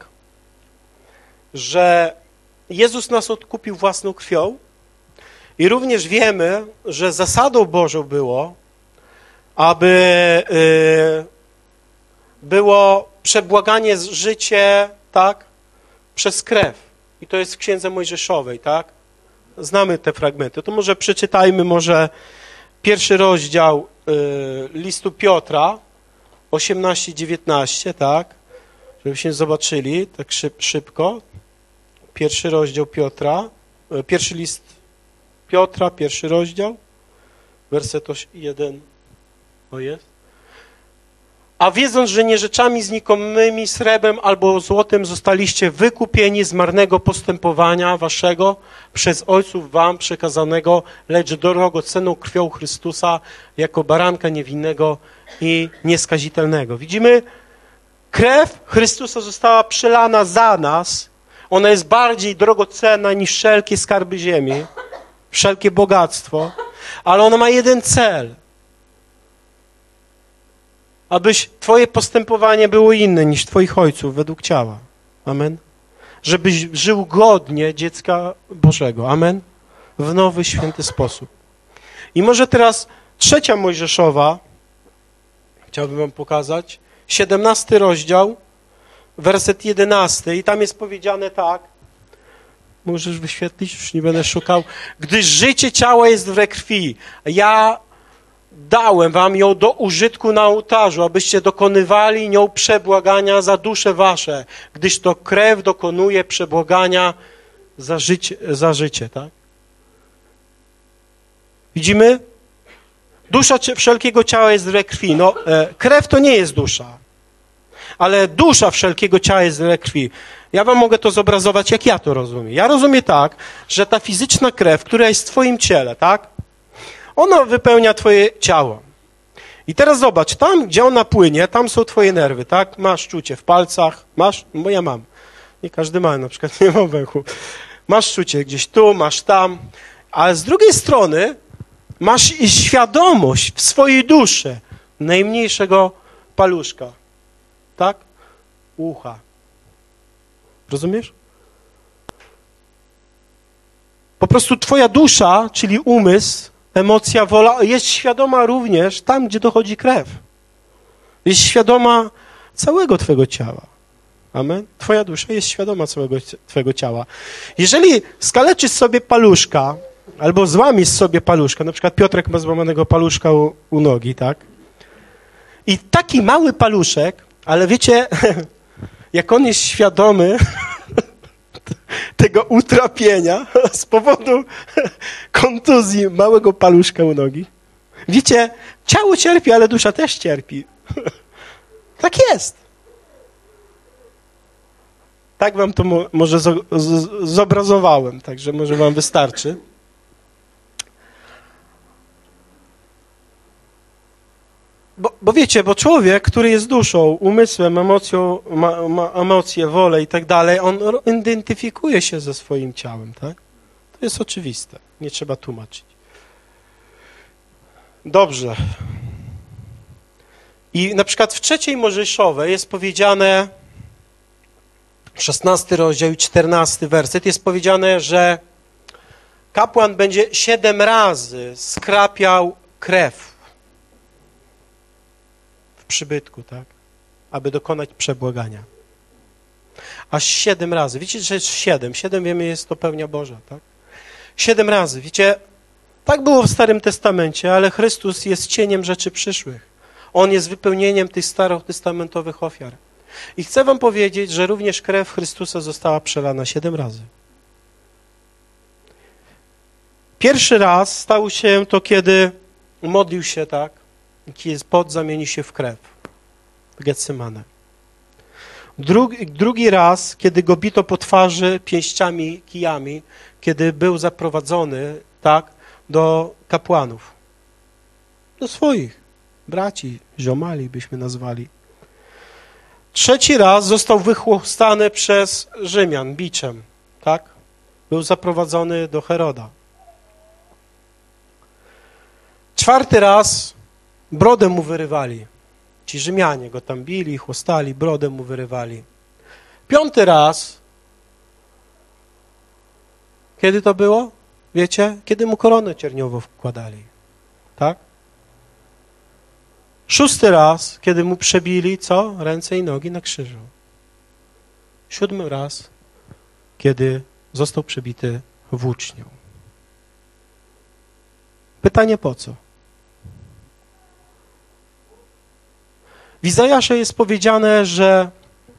że Jezus nas odkupił własną krwią i również wiemy, że zasadą Bożą było, aby y, było przebłaganie życie, tak, przez krew. I to jest w Księdze Mojżeszowej, tak? Znamy te fragmenty. To może przeczytajmy może pierwszy rozdział y, listu Piotra, osiemnaście dziewiętnaście, tak? Żebyśmy zobaczyli tak szyb, szybko. Pierwszy rozdział Piotra, y, pierwszy list Piotra, pierwszy rozdział, werset jeden. O jest. A wiedząc, że nie rzeczami znikomymi, srebrem albo złotem zostaliście wykupieni z marnego postępowania waszego przez ojców wam przekazanego, lecz drogocenną krwią Chrystusa jako baranka niewinnego i nieskazitelnego. Widzimy, krew Chrystusa została przelana za nas. Ona jest bardziej drogocenna niż wszelkie skarby ziemi, wszelkie bogactwo, ale ona ma jeden cel. Abyś twoje postępowanie było inne niż twoich ojców według ciała. Amen. Żebyś żył godnie dziecka Bożego. Amen. W nowy, święty sposób. I może teraz trzecia Mojżeszowa, chciałbym wam pokazać, siedemnasty rozdział, werset jedenasty i tam jest powiedziane tak, możesz wyświetlić, już nie będę szukał, gdyż życie ciała jest we krwi. Ja dałem wam ją do użytku na ołtarzu, abyście dokonywali nią przebłagania za dusze wasze, gdyż to krew dokonuje przebłagania za życie, za życie, tak? Widzimy? Dusza wszelkiego ciała jest we krwi. No, e, krew to nie jest dusza, ale dusza wszelkiego ciała jest we krwi. Ja wam mogę to zobrazować, jak ja to rozumiem. Ja rozumiem tak, że ta fizyczna krew, która jest w twoim ciele, tak? Ona wypełnia twoje ciało. I teraz zobacz, tam, gdzie ona płynie, tam są twoje nerwy, tak? Masz czucie w palcach, masz, bo ja mam. Nie każdy ma, na przykład nie mam węchu. Masz czucie gdzieś tu, masz tam, ale z drugiej strony masz i świadomość w swojej duszy najmniejszego paluszka, tak? Ucha. Rozumiesz? Po prostu twoja dusza, czyli umysł, emocja, wola, jest świadoma również tam, gdzie dochodzi krew. Jest świadoma całego twojego ciała. Amen? Twoja dusza jest świadoma całego twojego ciała. Jeżeli skaleczysz sobie paluszka, albo złamiesz sobie paluszka, na przykład Piotrek ma złamanego paluszka u, u nogi, tak? I taki mały paluszek, ale wiecie, jak on jest świadomy tego utrapienia z powodu kontuzji małego paluszka u nogi. Wiecie, ciało cierpi, ale dusza też cierpi. Tak jest. Tak wam to mo może zo zobrazowałem, także może wam wystarczy. Bo, bo wiecie, bo człowiek, który jest duszą, umysłem, emocją, ma, ma emocje, wolę i tak dalej, on identyfikuje się ze swoim ciałem, tak? To jest oczywiste, nie trzeba tłumaczyć. Dobrze. I na przykład w trzeciej Mojżeszowej jest powiedziane, szesnasty rozdział i czternasty werset, jest powiedziane, że kapłan będzie siedem razy skrapiał krew przybytku, tak? Aby dokonać przebłagania. Aż siedem razy. Wiecie, że jest siedem. Siedem, wiemy, jest to pełnia Boża, tak? Siedem razy. Wiecie, tak było w Starym Testamencie, ale Chrystus jest cieniem rzeczy przyszłych. On jest wypełnieniem tych starotestamentowych ofiar. I chcę wam powiedzieć, że również krew Chrystusa została przelana siedem razy. Pierwszy raz stało się to, kiedy modlił się, tak, kiedy pot zamienił się w krew w Getsemane. Drugi, drugi raz, kiedy go bito po twarzy pięściami, kijami, kiedy był zaprowadzony, tak, do kapłanów, do swoich braci, ziomali byśmy nazwali. Trzeci raz został wychłostany przez Rzymian biczem, tak? Był zaprowadzony do Heroda. Czwarty raz brodę mu wyrywali. Ci Rzymianie go tam bili, chłostali, brodę mu wyrywali. Piąty raz, kiedy to było? Wiecie? Kiedy mu koronę cierniową wkładali. Tak? Szósty raz, kiedy mu przebili, co? Ręce i nogi na krzyżu. Siódmy raz, kiedy został przebity włócznią. Pytanie po co? W Izajasza jest powiedziane, że,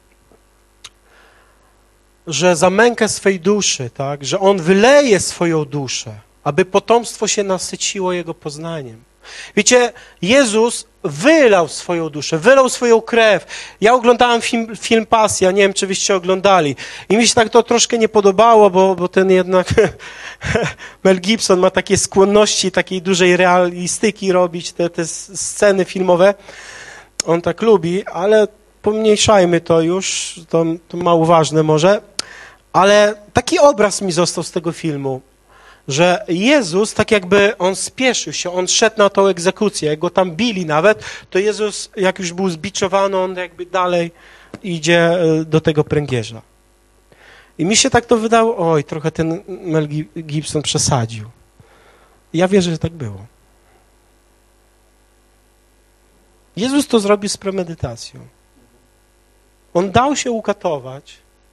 że za mękę swej duszy, tak, że On wyleje swoją duszę, aby potomstwo się nasyciło Jego poznaniem. Wiecie, Jezus wylał swoją duszę, wylał swoją krew. Ja oglądałem film, film Pasja, nie wiem, czy wyście oglądali. I mi się tak to troszkę nie podobało, bo, bo ten jednak Mel Gibson ma takie skłonności takiej dużej realistyki robić, te, te sceny filmowe. On tak lubi, ale pomniejszajmy to już, to, to mało ważne może. Ale taki obraz mi został z tego filmu, że Jezus, tak jakby On spieszył się, On szedł na tą egzekucję, jak go tam bili nawet, to Jezus, jak już był zbiczowany, On jakby dalej idzie do tego pręgierza. I mi się tak to wydało, oj, trochę ten Mel Gibson przesadził. Ja wierzę, że tak było. Jezus to zrobił z premedytacją. On dał się ukatować.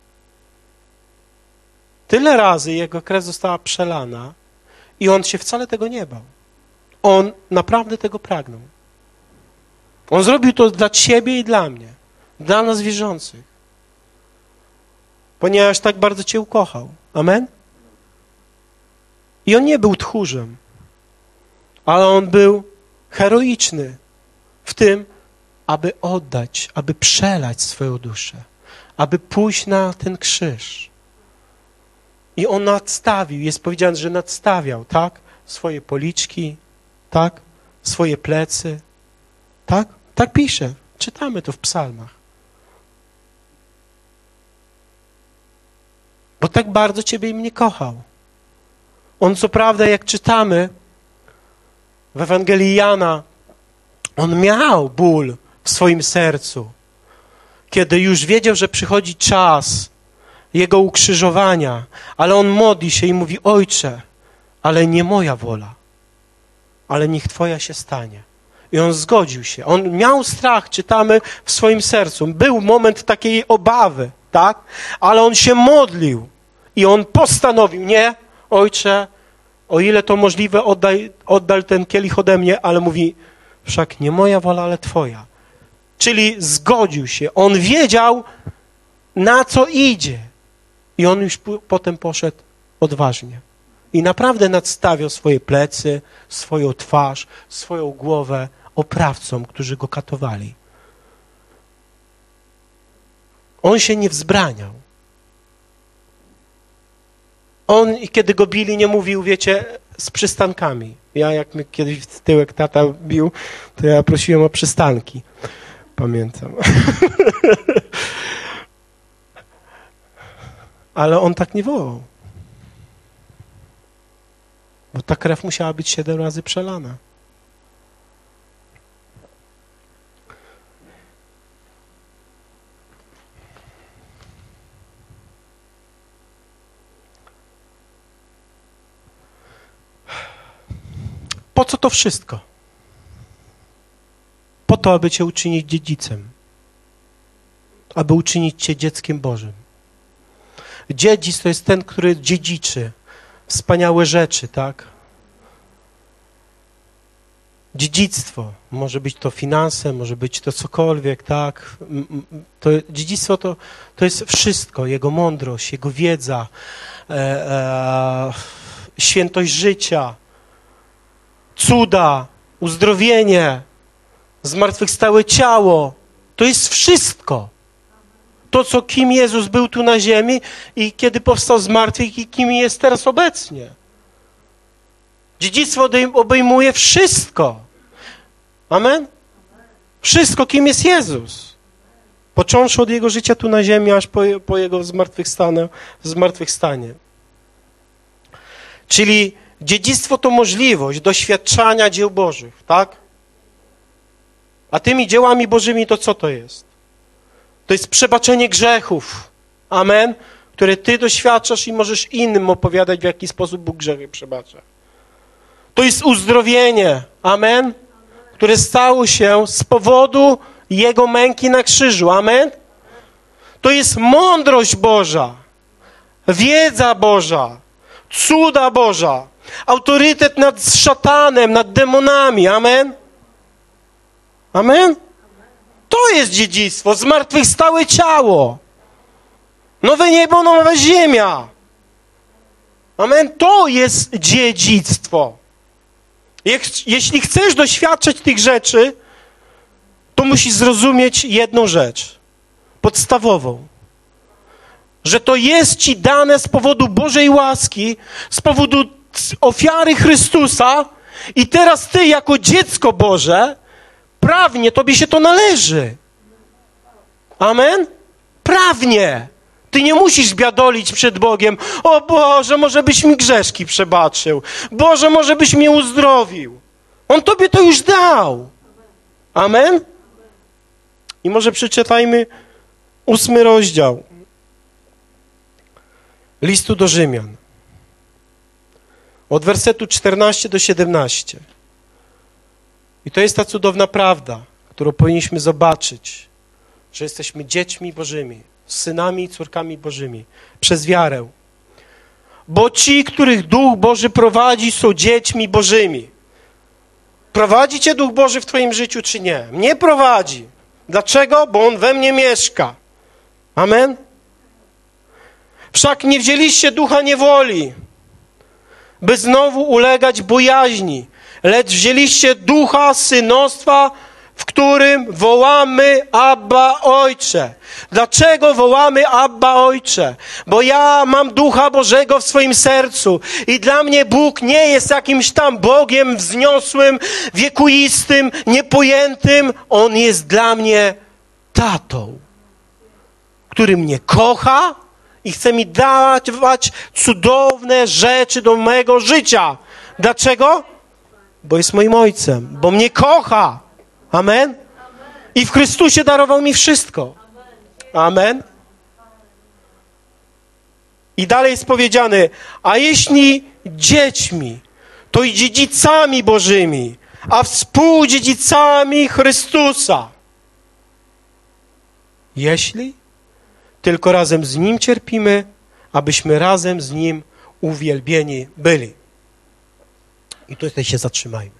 Tyle razy Jego krew została przelana i On się wcale tego nie bał. On naprawdę tego pragnął. On zrobił to dla Ciebie i dla mnie. Dla nas wierzących. Ponieważ tak bardzo Cię ukochał. Amen? I On nie był tchórzem, ale On był heroiczny w tym, aby oddać, aby przelać swoją duszę, aby pójść na ten krzyż. I On nadstawił, jest powiedziane, że nadstawiał, tak? Swoje policzki, tak? Swoje plecy, tak? Tak pisze, czytamy to w psalmach. Bo tak bardzo Ciebie i mnie kochał. On co prawda, jak czytamy w Ewangelii Jana, On miał ból w swoim sercu, kiedy już wiedział, że przychodzi czas Jego ukrzyżowania, ale On modli się i mówi, Ojcze, ale nie moja wola, ale niech Twoja się stanie. I On zgodził się. On miał strach, czytamy w swoim sercu. Był moment takiej obawy, tak? Ale On się modlił i On postanowił, nie, Ojcze, o ile to możliwe, oddaj, oddal ten kielich ode mnie, ale mówi, wszak nie moja wola, ale Twoja. Czyli zgodził się. On wiedział, na co idzie. I on już potem poszedł odważnie. I naprawdę nadstawiał swoje plecy, swoją twarz, swoją głowę oprawcom, którzy go katowali. On się nie wzbraniał. On, kiedy go bili, nie mówił, wiecie, z przystankami. Ja, jak mnie kiedyś w tyłek tata bił, to ja prosiłem o przystanki. Pamiętam. Ale on tak nie wołał. Bo ta krew musiała być siedem razy przelana. Po co to wszystko? Po to, aby Cię uczynić dziedzicem. Aby uczynić Cię dzieckiem Bożym. Dziedzic to jest ten, który dziedziczy wspaniałe rzeczy, tak? Dziedzictwo. Może być to finanse, może być to cokolwiek, tak? To dziedzictwo to, to jest wszystko. Jego mądrość, jego wiedza, e, e, świętość życia, cuda, uzdrowienie, zmartwychwstałe ciało. To jest wszystko. To, co kim Jezus był tu na ziemi i kiedy powstał z martwych i kim jest teraz obecnie. Dziedzictwo obejmuje wszystko. Amen? Wszystko, kim jest Jezus. Począwszy od Jego życia tu na ziemi, aż po, po Jego zmartwychwstanie, zmartwychwstanie. Czyli dziedzictwo to możliwość doświadczania dzieł Bożych, tak? A tymi dziełami Bożymi to co to jest? To jest przebaczenie grzechów. Amen? Które ty doświadczasz i możesz innym opowiadać, w jaki sposób Bóg grzechy przebacza. To jest uzdrowienie. Amen? Które stało się z powodu Jego męki na krzyżu. Amen? To jest mądrość Boża, wiedza Boża, cuda Boża, autorytet nad szatanem, nad demonami. Amen? Amen? To jest dziedzictwo, zmartwychwstałe ciało, nowe niebo, nowa ziemia. Amen? To jest dziedzictwo. Jeśli chcesz doświadczać tych rzeczy, to musisz zrozumieć jedną rzecz, podstawową, że to jest ci dane z powodu Bożej łaski, z powodu ofiary Chrystusa i teraz ty jako dziecko Boże, prawnie tobie się to należy. Amen? Prawnie. Ty nie musisz biadolić przed Bogiem. O Boże, może byś mi grzeszki przebaczył. Boże, może byś mnie uzdrowił. On tobie to już dał. Amen? I może przeczytajmy ósmy rozdział listu do Rzymian. Od wersetu czternastego do siedemnastego. I to jest ta cudowna prawda, którą powinniśmy zobaczyć, że jesteśmy dziećmi Bożymi, synami i córkami Bożymi, przez wiarę. Bo ci, których Duch Boży prowadzi, są dziećmi Bożymi. Prowadzi cię Duch Boży w twoim życiu, czy nie? Mnie prowadzi. Dlaczego? Bo On we mnie mieszka. Amen? Wszak nie wzięliście ducha niewoli, by znowu ulegać bojaźni, lecz wzięliście ducha synostwa, w którym wołamy Abba Ojcze. Dlaczego wołamy Abba Ojcze? Bo ja mam Ducha Bożego w swoim sercu i dla mnie Bóg nie jest jakimś tam Bogiem wzniosłym, wiekuistym, niepojętym. On jest dla mnie tatą, który mnie kocha i chce mi dawać cudowne rzeczy do mojego życia. Dlaczego? Bo jest moim ojcem, bo mnie kocha. Amen? I w Chrystusie darował mi wszystko. Amen? I dalej jest powiedziane, a jeśli dziećmi, to i dziedzicami Bożymi, a współdziedzicami Chrystusa. Jeśli tylko razem z Nim cierpimy, abyśmy razem z Nim uwielbieni byli. I tutaj się zatrzymajmy.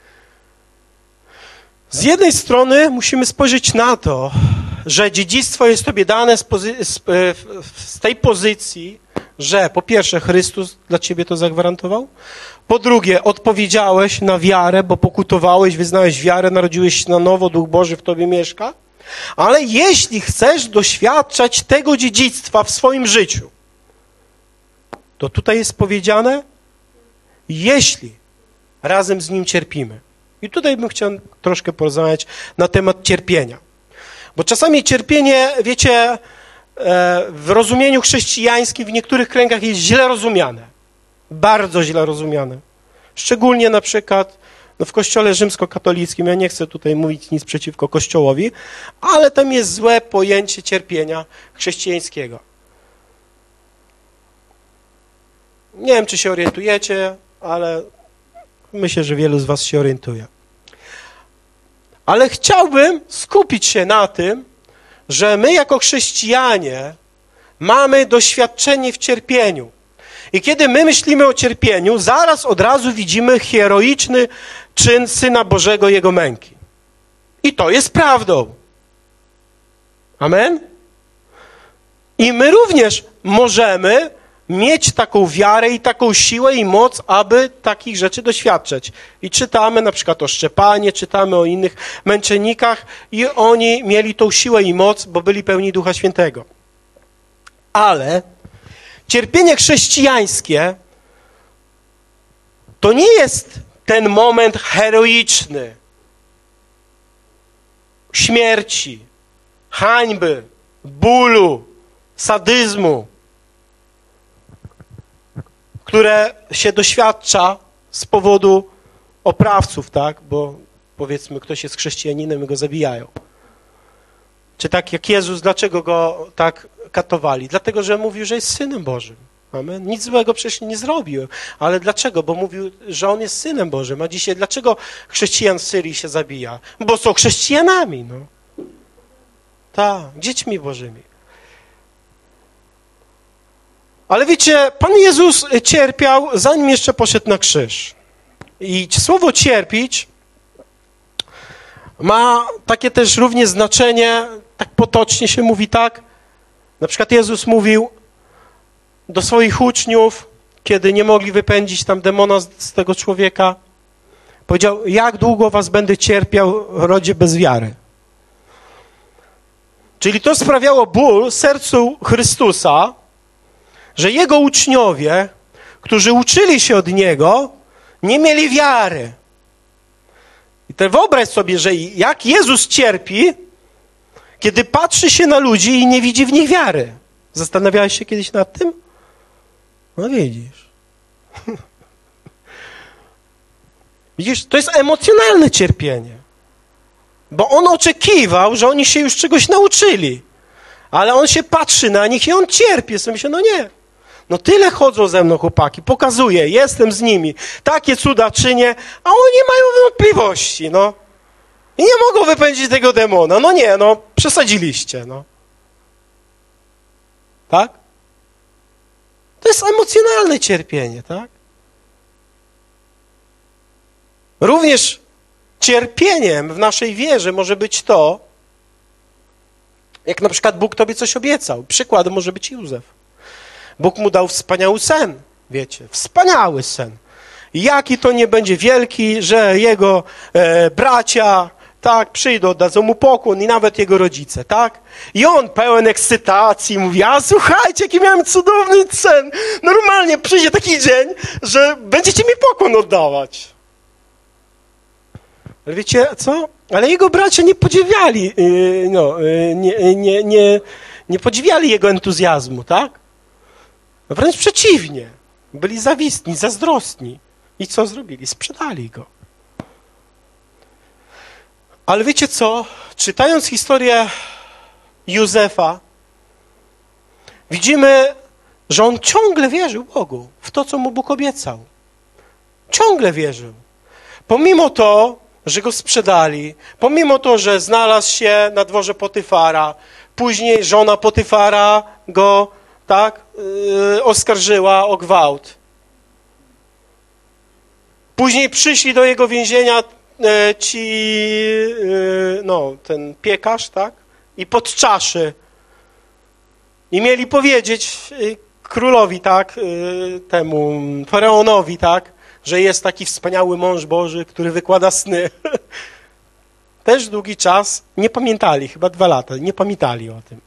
Z jednej strony musimy spojrzeć na to, że dziedzictwo jest tobie dane z, pozy- z, z tej pozycji, że po pierwsze Chrystus dla ciebie to zagwarantował, po drugie odpowiedziałeś na wiarę, bo pokutowałeś, wyznałeś wiarę, narodziłeś się na nowo, Duch Boży w tobie mieszka, ale jeśli chcesz doświadczać tego dziedzictwa w swoim życiu, to tutaj jest powiedziane, jeśli razem z Nim cierpimy. I tutaj bym chciał troszkę porozmawiać na temat cierpienia. Bo czasami cierpienie, wiecie, w rozumieniu chrześcijańskim w niektórych kręgach jest źle rozumiane. Bardzo źle rozumiane. Szczególnie na przykład no w kościele rzymskokatolickim, ja nie chcę tutaj mówić nic przeciwko kościołowi, ale tam jest złe pojęcie cierpienia chrześcijańskiego. Nie wiem, czy się orientujecie, ale myślę, że wielu z was się orientuje. Ale chciałbym skupić się na tym, że my jako chrześcijanie mamy doświadczenie w cierpieniu. I kiedy my myślimy o cierpieniu, zaraz od razu widzimy heroiczny czyn Syna Bożego, Jego męki. I to jest prawdą. Amen? I my również możemy mieć taką wiarę i taką siłę i moc, aby takich rzeczy doświadczać. I czytamy na przykład o Szczepanie, czytamy o innych męczennikach i oni mieli tą siłę i moc, bo byli pełni Ducha Świętego. Ale cierpienie chrześcijańskie to nie jest ten moment heroiczny śmierci, hańby, bólu, sadyzmu, które się doświadcza z powodu oprawców, tak? Bo powiedzmy, ktoś jest chrześcijaninem i go zabijają. Czy tak jak Jezus, dlaczego go tak katowali? Dlatego, że mówił, że jest Synem Bożym. Amen. Nic złego przecież nie zrobił. Ale dlaczego? Bo mówił, że on jest Synem Bożym. A dzisiaj dlaczego chrześcijan w Syrii się zabija? Bo są chrześcijanami, no. Tak, dziećmi Bożymi. Ale wiecie, Pan Jezus cierpiał, zanim jeszcze poszedł na krzyż. I słowo cierpić ma takie też również znaczenie, tak potocznie się mówi tak. Na przykład Jezus mówił do swoich uczniów, kiedy nie mogli wypędzić tam demona z, z tego człowieka, powiedział, jak długo was będę cierpiał, rodzie bez wiary. Czyli to sprawiało ból sercu Chrystusa, że Jego uczniowie, którzy uczyli się od Niego, nie mieli wiary. I teraz wyobraź sobie, że jak Jezus cierpi, kiedy patrzy się na ludzi i nie widzi w nich wiary. Zastanawiałeś się kiedyś nad tym? No widzisz. Widzisz, to jest emocjonalne cierpienie. Bo on oczekiwał, że oni się już czegoś nauczyli. Ale on się patrzy na nich i on cierpi. Sobie myślę, no nie. No tyle chodzą ze mną chłopaki, pokazuję, jestem z nimi, takie cuda czynię, a oni mają wątpliwości, no. I nie mogą wypędzić tego demona. No nie, no, przesadziliście, no. Tak? To jest emocjonalne cierpienie, tak? Również cierpieniem w naszej wierze może być to, jak na przykład Bóg tobie coś obiecał. Przykładem może być Józef. Bóg mu dał wspaniały sen, wiecie, wspaniały sen. Jaki to nie będzie wielki, że jego e, bracia, tak, przyjdą, dadzą mu pokłon i nawet jego rodzice, tak? I on pełen ekscytacji mówi, a słuchajcie, jaki miałem cudowny sen. Normalnie przyjdzie taki dzień, że będziecie mi pokłon oddawać. Ale wiecie co? Ale jego bracia nie podziwiali, yy, no, yy, nie, nie, nie, nie podziwiali jego entuzjazmu, tak? No wręcz przeciwnie. Byli zawistni, zazdrosni. I co zrobili? Sprzedali go. Ale wiecie co? Czytając historię Józefa, widzimy, że on ciągle wierzył Bogu w to, co mu Bóg obiecał. Ciągle wierzył. Pomimo to, że go sprzedali, pomimo to, że znalazł się na dworze Potyfara, później żona Potyfara go tak, yy, oskarżyła o gwałt. Później przyszli do jego więzienia yy, ci, yy, no, ten piekarz, tak, i podczaszy. I mieli powiedzieć yy, królowi, tak, yy, temu faraonowi, tak, że jest taki wspaniały mąż Boży, który wykłada sny. Też długi czas nie pamiętali, chyba dwa lata, nie pamiętali o tym.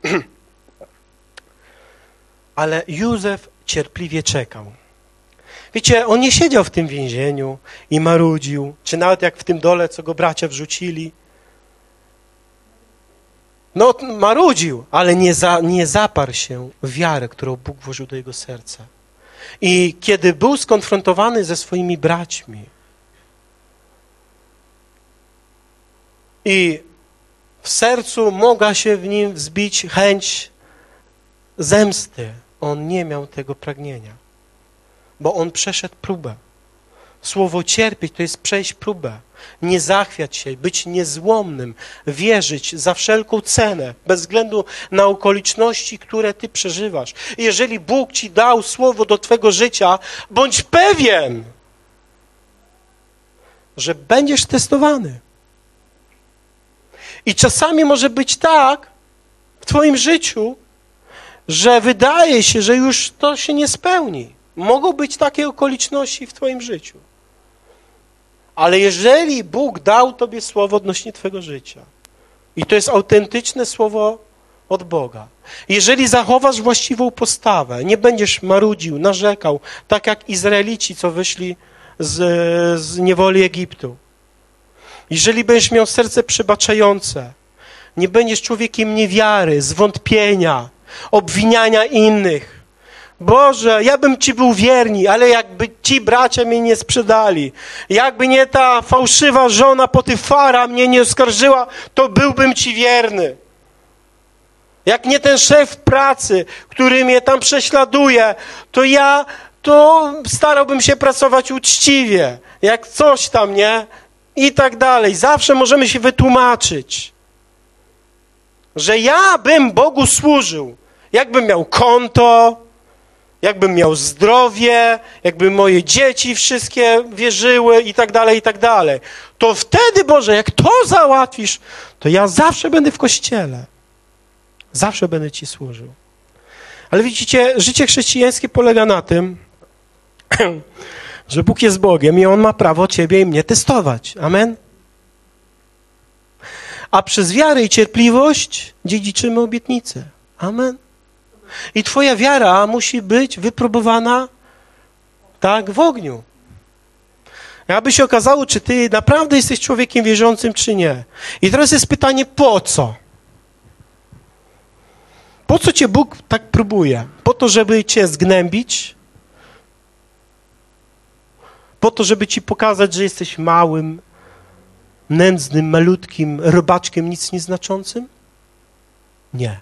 Ale Józef cierpliwie czekał. Wiecie, on nie siedział w tym więzieniu i marudził, czy nawet jak w tym dole, co go bracia wrzucili. No, marudził, ale nie, za, nie zaparł się w wiarę, którą Bóg włożył do jego serca. I kiedy był skonfrontowany ze swoimi braćmi i w sercu mogła się w nim wzbić chęć zemsty, on nie miał tego pragnienia, bo on przeszedł próbę. Słowo cierpieć to jest przejść próbę, nie zachwiać się, być niezłomnym, wierzyć za wszelką cenę, bez względu na okoliczności, które ty przeżywasz. I jeżeli Bóg ci dał słowo do twego życia, bądź pewien, że będziesz testowany. I czasami może być tak w twoim życiu, że wydaje się, że już to się nie spełni. Mogą być takie okoliczności w twoim życiu. Ale jeżeli Bóg dał tobie słowo odnośnie twojego życia i to jest autentyczne słowo od Boga, jeżeli zachowasz właściwą postawę, nie będziesz marudził, narzekał, tak jak Izraelici, co wyszli z, z niewoli Egiptu. Jeżeli będziesz miał serce przebaczające, nie będziesz człowiekiem niewiary, zwątpienia, obwiniania innych. Boże, ja bym Ci był wierni, ale jakby ci bracia mnie nie sprzedali, jakby nie ta fałszywa żona Potyfara mnie nie oskarżyła, to byłbym Ci wierny. Jak nie ten szef pracy, który mnie tam prześladuje, to ja to starałbym się pracować uczciwie, jak coś tam, nie? I tak dalej. Zawsze możemy się wytłumaczyć, że ja bym Bogu służył, jakbym miał konto, jakbym miał zdrowie, jakby moje dzieci wszystkie wierzyły i tak dalej, i tak dalej. To wtedy, Boże, jak to załatwisz, to ja zawsze będę w kościele. Zawsze będę Ci służył. Ale widzicie, życie chrześcijańskie polega na tym, że Bóg jest Bogiem i On ma prawo Ciebie i mnie testować. Amen? A przez wiarę i cierpliwość dziedziczymy obietnicę. Amen? I Twoja wiara musi być wypróbowana tak w ogniu. Aby się okazało, czy Ty naprawdę jesteś człowiekiem wierzącym, czy nie. I teraz jest pytanie, po co? Po co Cię Bóg tak próbuje? Po to, żeby Cię zgnębić? Po to, żeby Ci pokazać, że jesteś małym, nędznym, malutkim robaczkiem, nic nieznaczącym? Nie.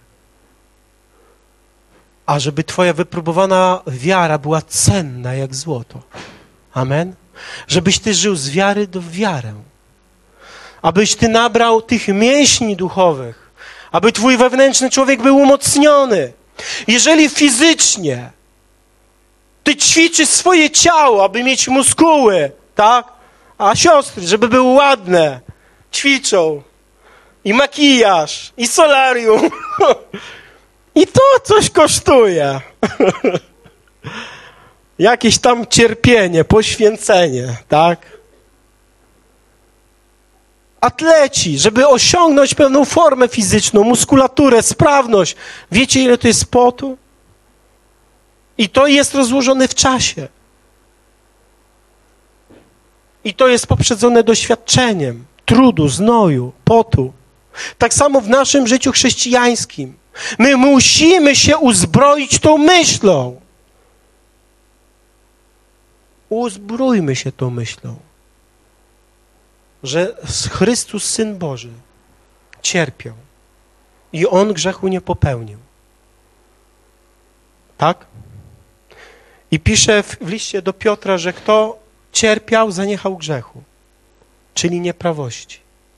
A żeby Twoja wypróbowana wiara była cenna jak złoto. Amen? Żebyś Ty żył z wiary do wiarę. Abyś Ty nabrał tych mięśni duchowych. Aby Twój wewnętrzny człowiek był umocniony. Jeżeli fizycznie Ty ćwiczysz swoje ciało, aby mieć muskuły, tak? A siostry, żeby były ładne, ćwiczą. I makijaż, i solarium. I to coś kosztuje. Jakieś tam cierpienie, poświęcenie, tak? Atleci, żeby osiągnąć pewną formę fizyczną, muskulaturę, sprawność. Wiecie, ile to jest potu? I to jest rozłożone w czasie. I to jest poprzedzone doświadczeniem, trudu, znoju, potu. Tak samo w naszym życiu chrześcijańskim. My musimy się uzbroić tą myślą. Uzbrójmy się tą myślą, że Chrystus, Syn Boży, cierpiał i On grzechu nie popełnił. Tak? I pisze w liście do Piotra, że kto cierpiał, zaniechał grzechu, czyli nieprawości.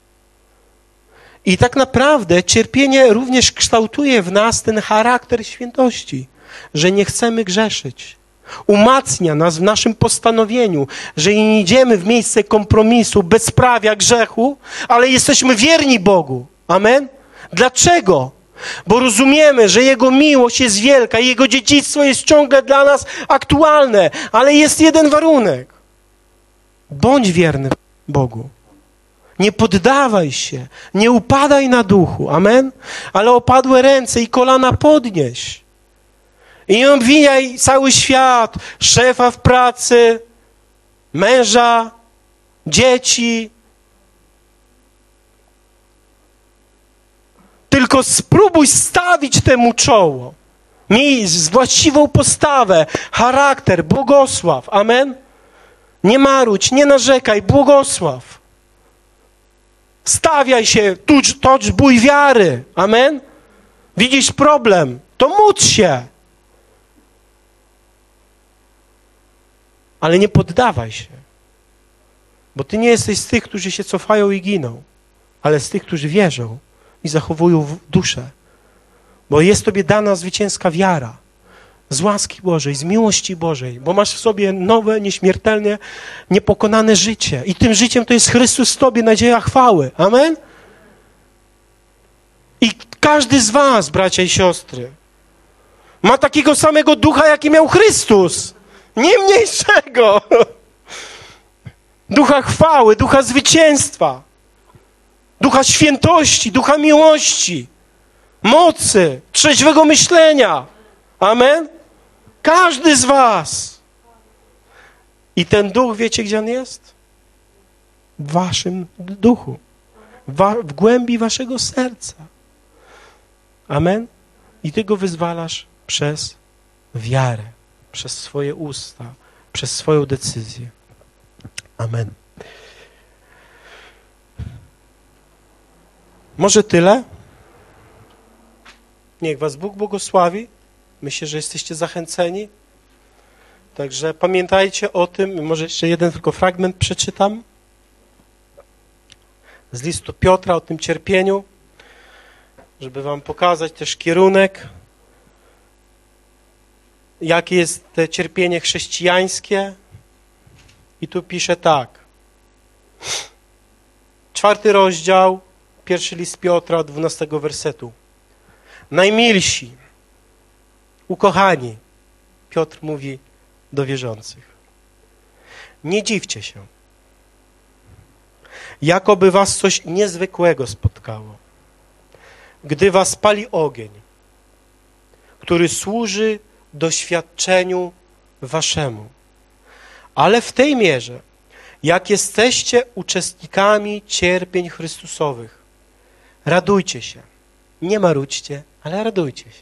I tak naprawdę cierpienie również kształtuje w nas ten charakter świętości, że nie chcemy grzeszyć. Umacnia nas w naszym postanowieniu, że nie idziemy w miejsce kompromisu, bezprawia, grzechu, ale jesteśmy wierni Bogu. Amen? Dlaczego? Bo rozumiemy, że Jego miłość jest wielka i Jego dziedzictwo jest ciągle dla nas aktualne, ale jest jeden warunek. Bądź wierny Bogu. Nie poddawaj się, nie upadaj na duchu, amen? Ale opadłe ręce i kolana podnieś. I nie obwiniaj cały świat, szefa w pracy, męża, dzieci. Tylko spróbuj stawić temu czoło. Miej właściwą postawę, charakter, błogosław, amen? Nie marudź, nie narzekaj, błogosław. Stawiaj się, tucz, tocz bój wiary. Amen? Widzisz problem, to módl się. Ale nie poddawaj się. Bo ty nie jesteś z tych, którzy się cofają i giną, ale z tych, którzy wierzą i zachowują duszę. Bo jest tobie dana zwycięska wiara. Z łaski Bożej, z miłości Bożej, bo masz w sobie nowe, nieśmiertelne, niepokonane życie. I tym życiem to jest Chrystus w tobie, nadzieja chwały. Amen? I każdy z was, bracia i siostry, Ma takiego samego ducha, jaki miał Chrystus. Nie mniejszego. Ducha chwały, ducha zwycięstwa, ducha świętości, ducha miłości, mocy, trzeźwego myślenia. Amen? Każdy z was. I ten duch, wiecie, gdzie on jest? W waszym duchu. W, w głębi waszego serca. Amen? I ty go wyzwalasz przez wiarę, przez swoje usta, przez swoją decyzję. Amen. Może tyle? Niech was Bóg błogosławi. Myślę, że jesteście zachęceni. Także pamiętajcie o tym. Może jeszcze jeden tylko fragment przeczytam. Z listu Piotra o tym cierpieniu, żeby wam pokazać też kierunek, jakie jest to cierpienie chrześcijańskie. I tu pisze tak. Czwarty rozdział, pierwszy list Piotra, od dwunastego wersetu. Najmilsi, ukochani, Piotr mówi do wierzących. Nie dziwcie się, jakoby was coś niezwykłego spotkało, gdy was pali ogień, który służy doświadczeniu waszemu. Ale w tej mierze, jak jesteście uczestnikami cierpień Chrystusowych, radujcie się. Nie marudźcie, ale radujcie się.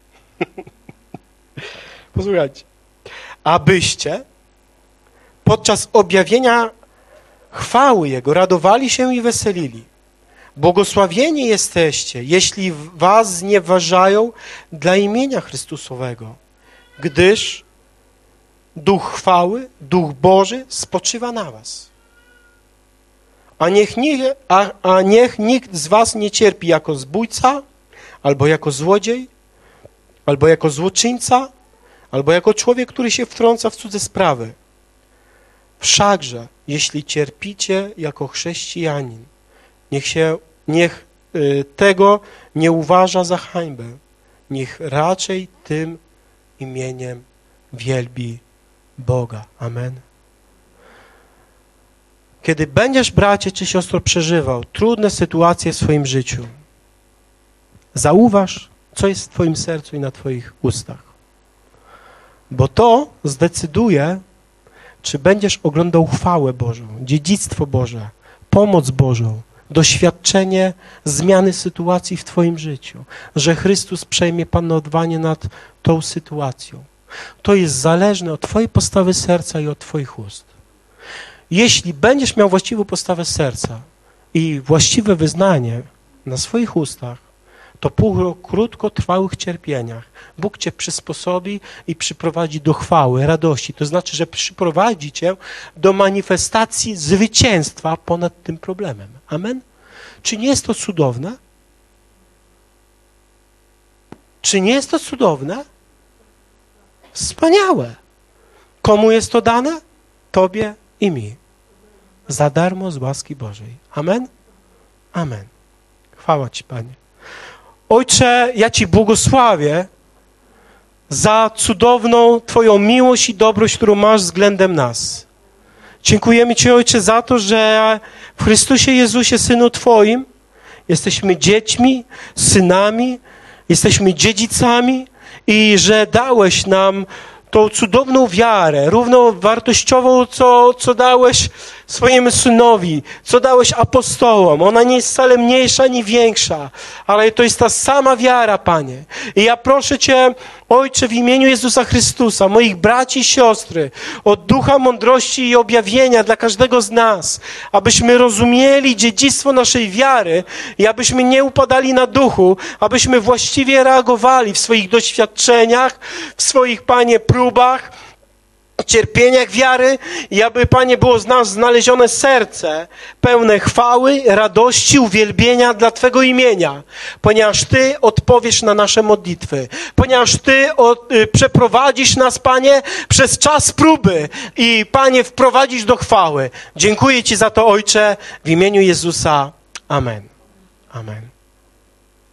Posłuchajcie. Abyście podczas objawienia chwały Jego radowali się i weselili. Błogosławieni jesteście, jeśli was znieważają dla imienia Chrystusowego, gdyż Duch chwały, Duch Boży spoczywa na was. A niech, nie, a, a niech nikt z was nie cierpi jako zbójca, albo jako złodziej, albo jako złoczyńca, albo jako człowiek, który się wtrąca w cudze sprawy. Wszakże, jeśli cierpicie jako chrześcijanin, niech się, niech y, tego nie uważa za hańbę. Niech raczej tym imieniem wielbi Boga. Amen. Kiedy będziesz, bracie czy siostro, przeżywał trudne sytuacje w swoim życiu, zauważ, co jest w twoim sercu i na twoich ustach. Bo to zdecyduje, czy będziesz oglądał chwałę Bożą, dziedzictwo Boże, pomoc Bożą, doświadczenie zmiany sytuacji w twoim życiu, że Chrystus przejmie panowanie nad tą sytuacją. To jest zależne od twojej postawy serca i od twoich ust. Jeśli będziesz miał właściwą postawę serca i właściwe wyznanie na swoich ustach, to po krótkotrwałych cierpieniach Bóg cię przysposobi i przyprowadzi do chwały, radości. To znaczy, że przyprowadzi cię do manifestacji zwycięstwa ponad tym problemem. Amen? Czy nie jest to cudowne? Czy nie jest to cudowne? Wspaniałe. Komu jest to dane? Tobie i mi. Za darmo z łaski Bożej. Amen? Amen. Chwała Ci, Panie. Ojcze, ja Ci błogosławię za cudowną Twoją miłość i dobroć, którą masz względem nas. Dziękujemy Ci, Ojcze, za to, że w Chrystusie Jezusie, Synu Twoim, jesteśmy dziećmi, synami, jesteśmy dziedzicami i że dałeś nam tą cudowną wiarę, równowartościową, co, co dałeś swojemu synowi, co dałeś apostołom. Ona nie jest wcale mniejsza, ani większa, ale to jest ta sama wiara, Panie. I ja proszę Cię, Ojcze, w imieniu Jezusa Chrystusa, moich braci i siostry, o ducha mądrości i objawienia dla każdego z nas, abyśmy rozumieli dziedzictwo naszej wiary i abyśmy nie upadali na duchu, abyśmy właściwie reagowali w swoich doświadczeniach, w swoich, Panie, próbach, cierpieniach wiary i aby, Panie, było z nas znalezione serce pełne chwały, radości, uwielbienia dla Twego imienia, ponieważ Ty odpowiesz na nasze modlitwy, ponieważ Ty od, y, przeprowadzisz nas, Panie, przez czas próby i, Panie, wprowadzisz do chwały. Dziękuję Ci za to, Ojcze, w imieniu Jezusa. Amen. Amen.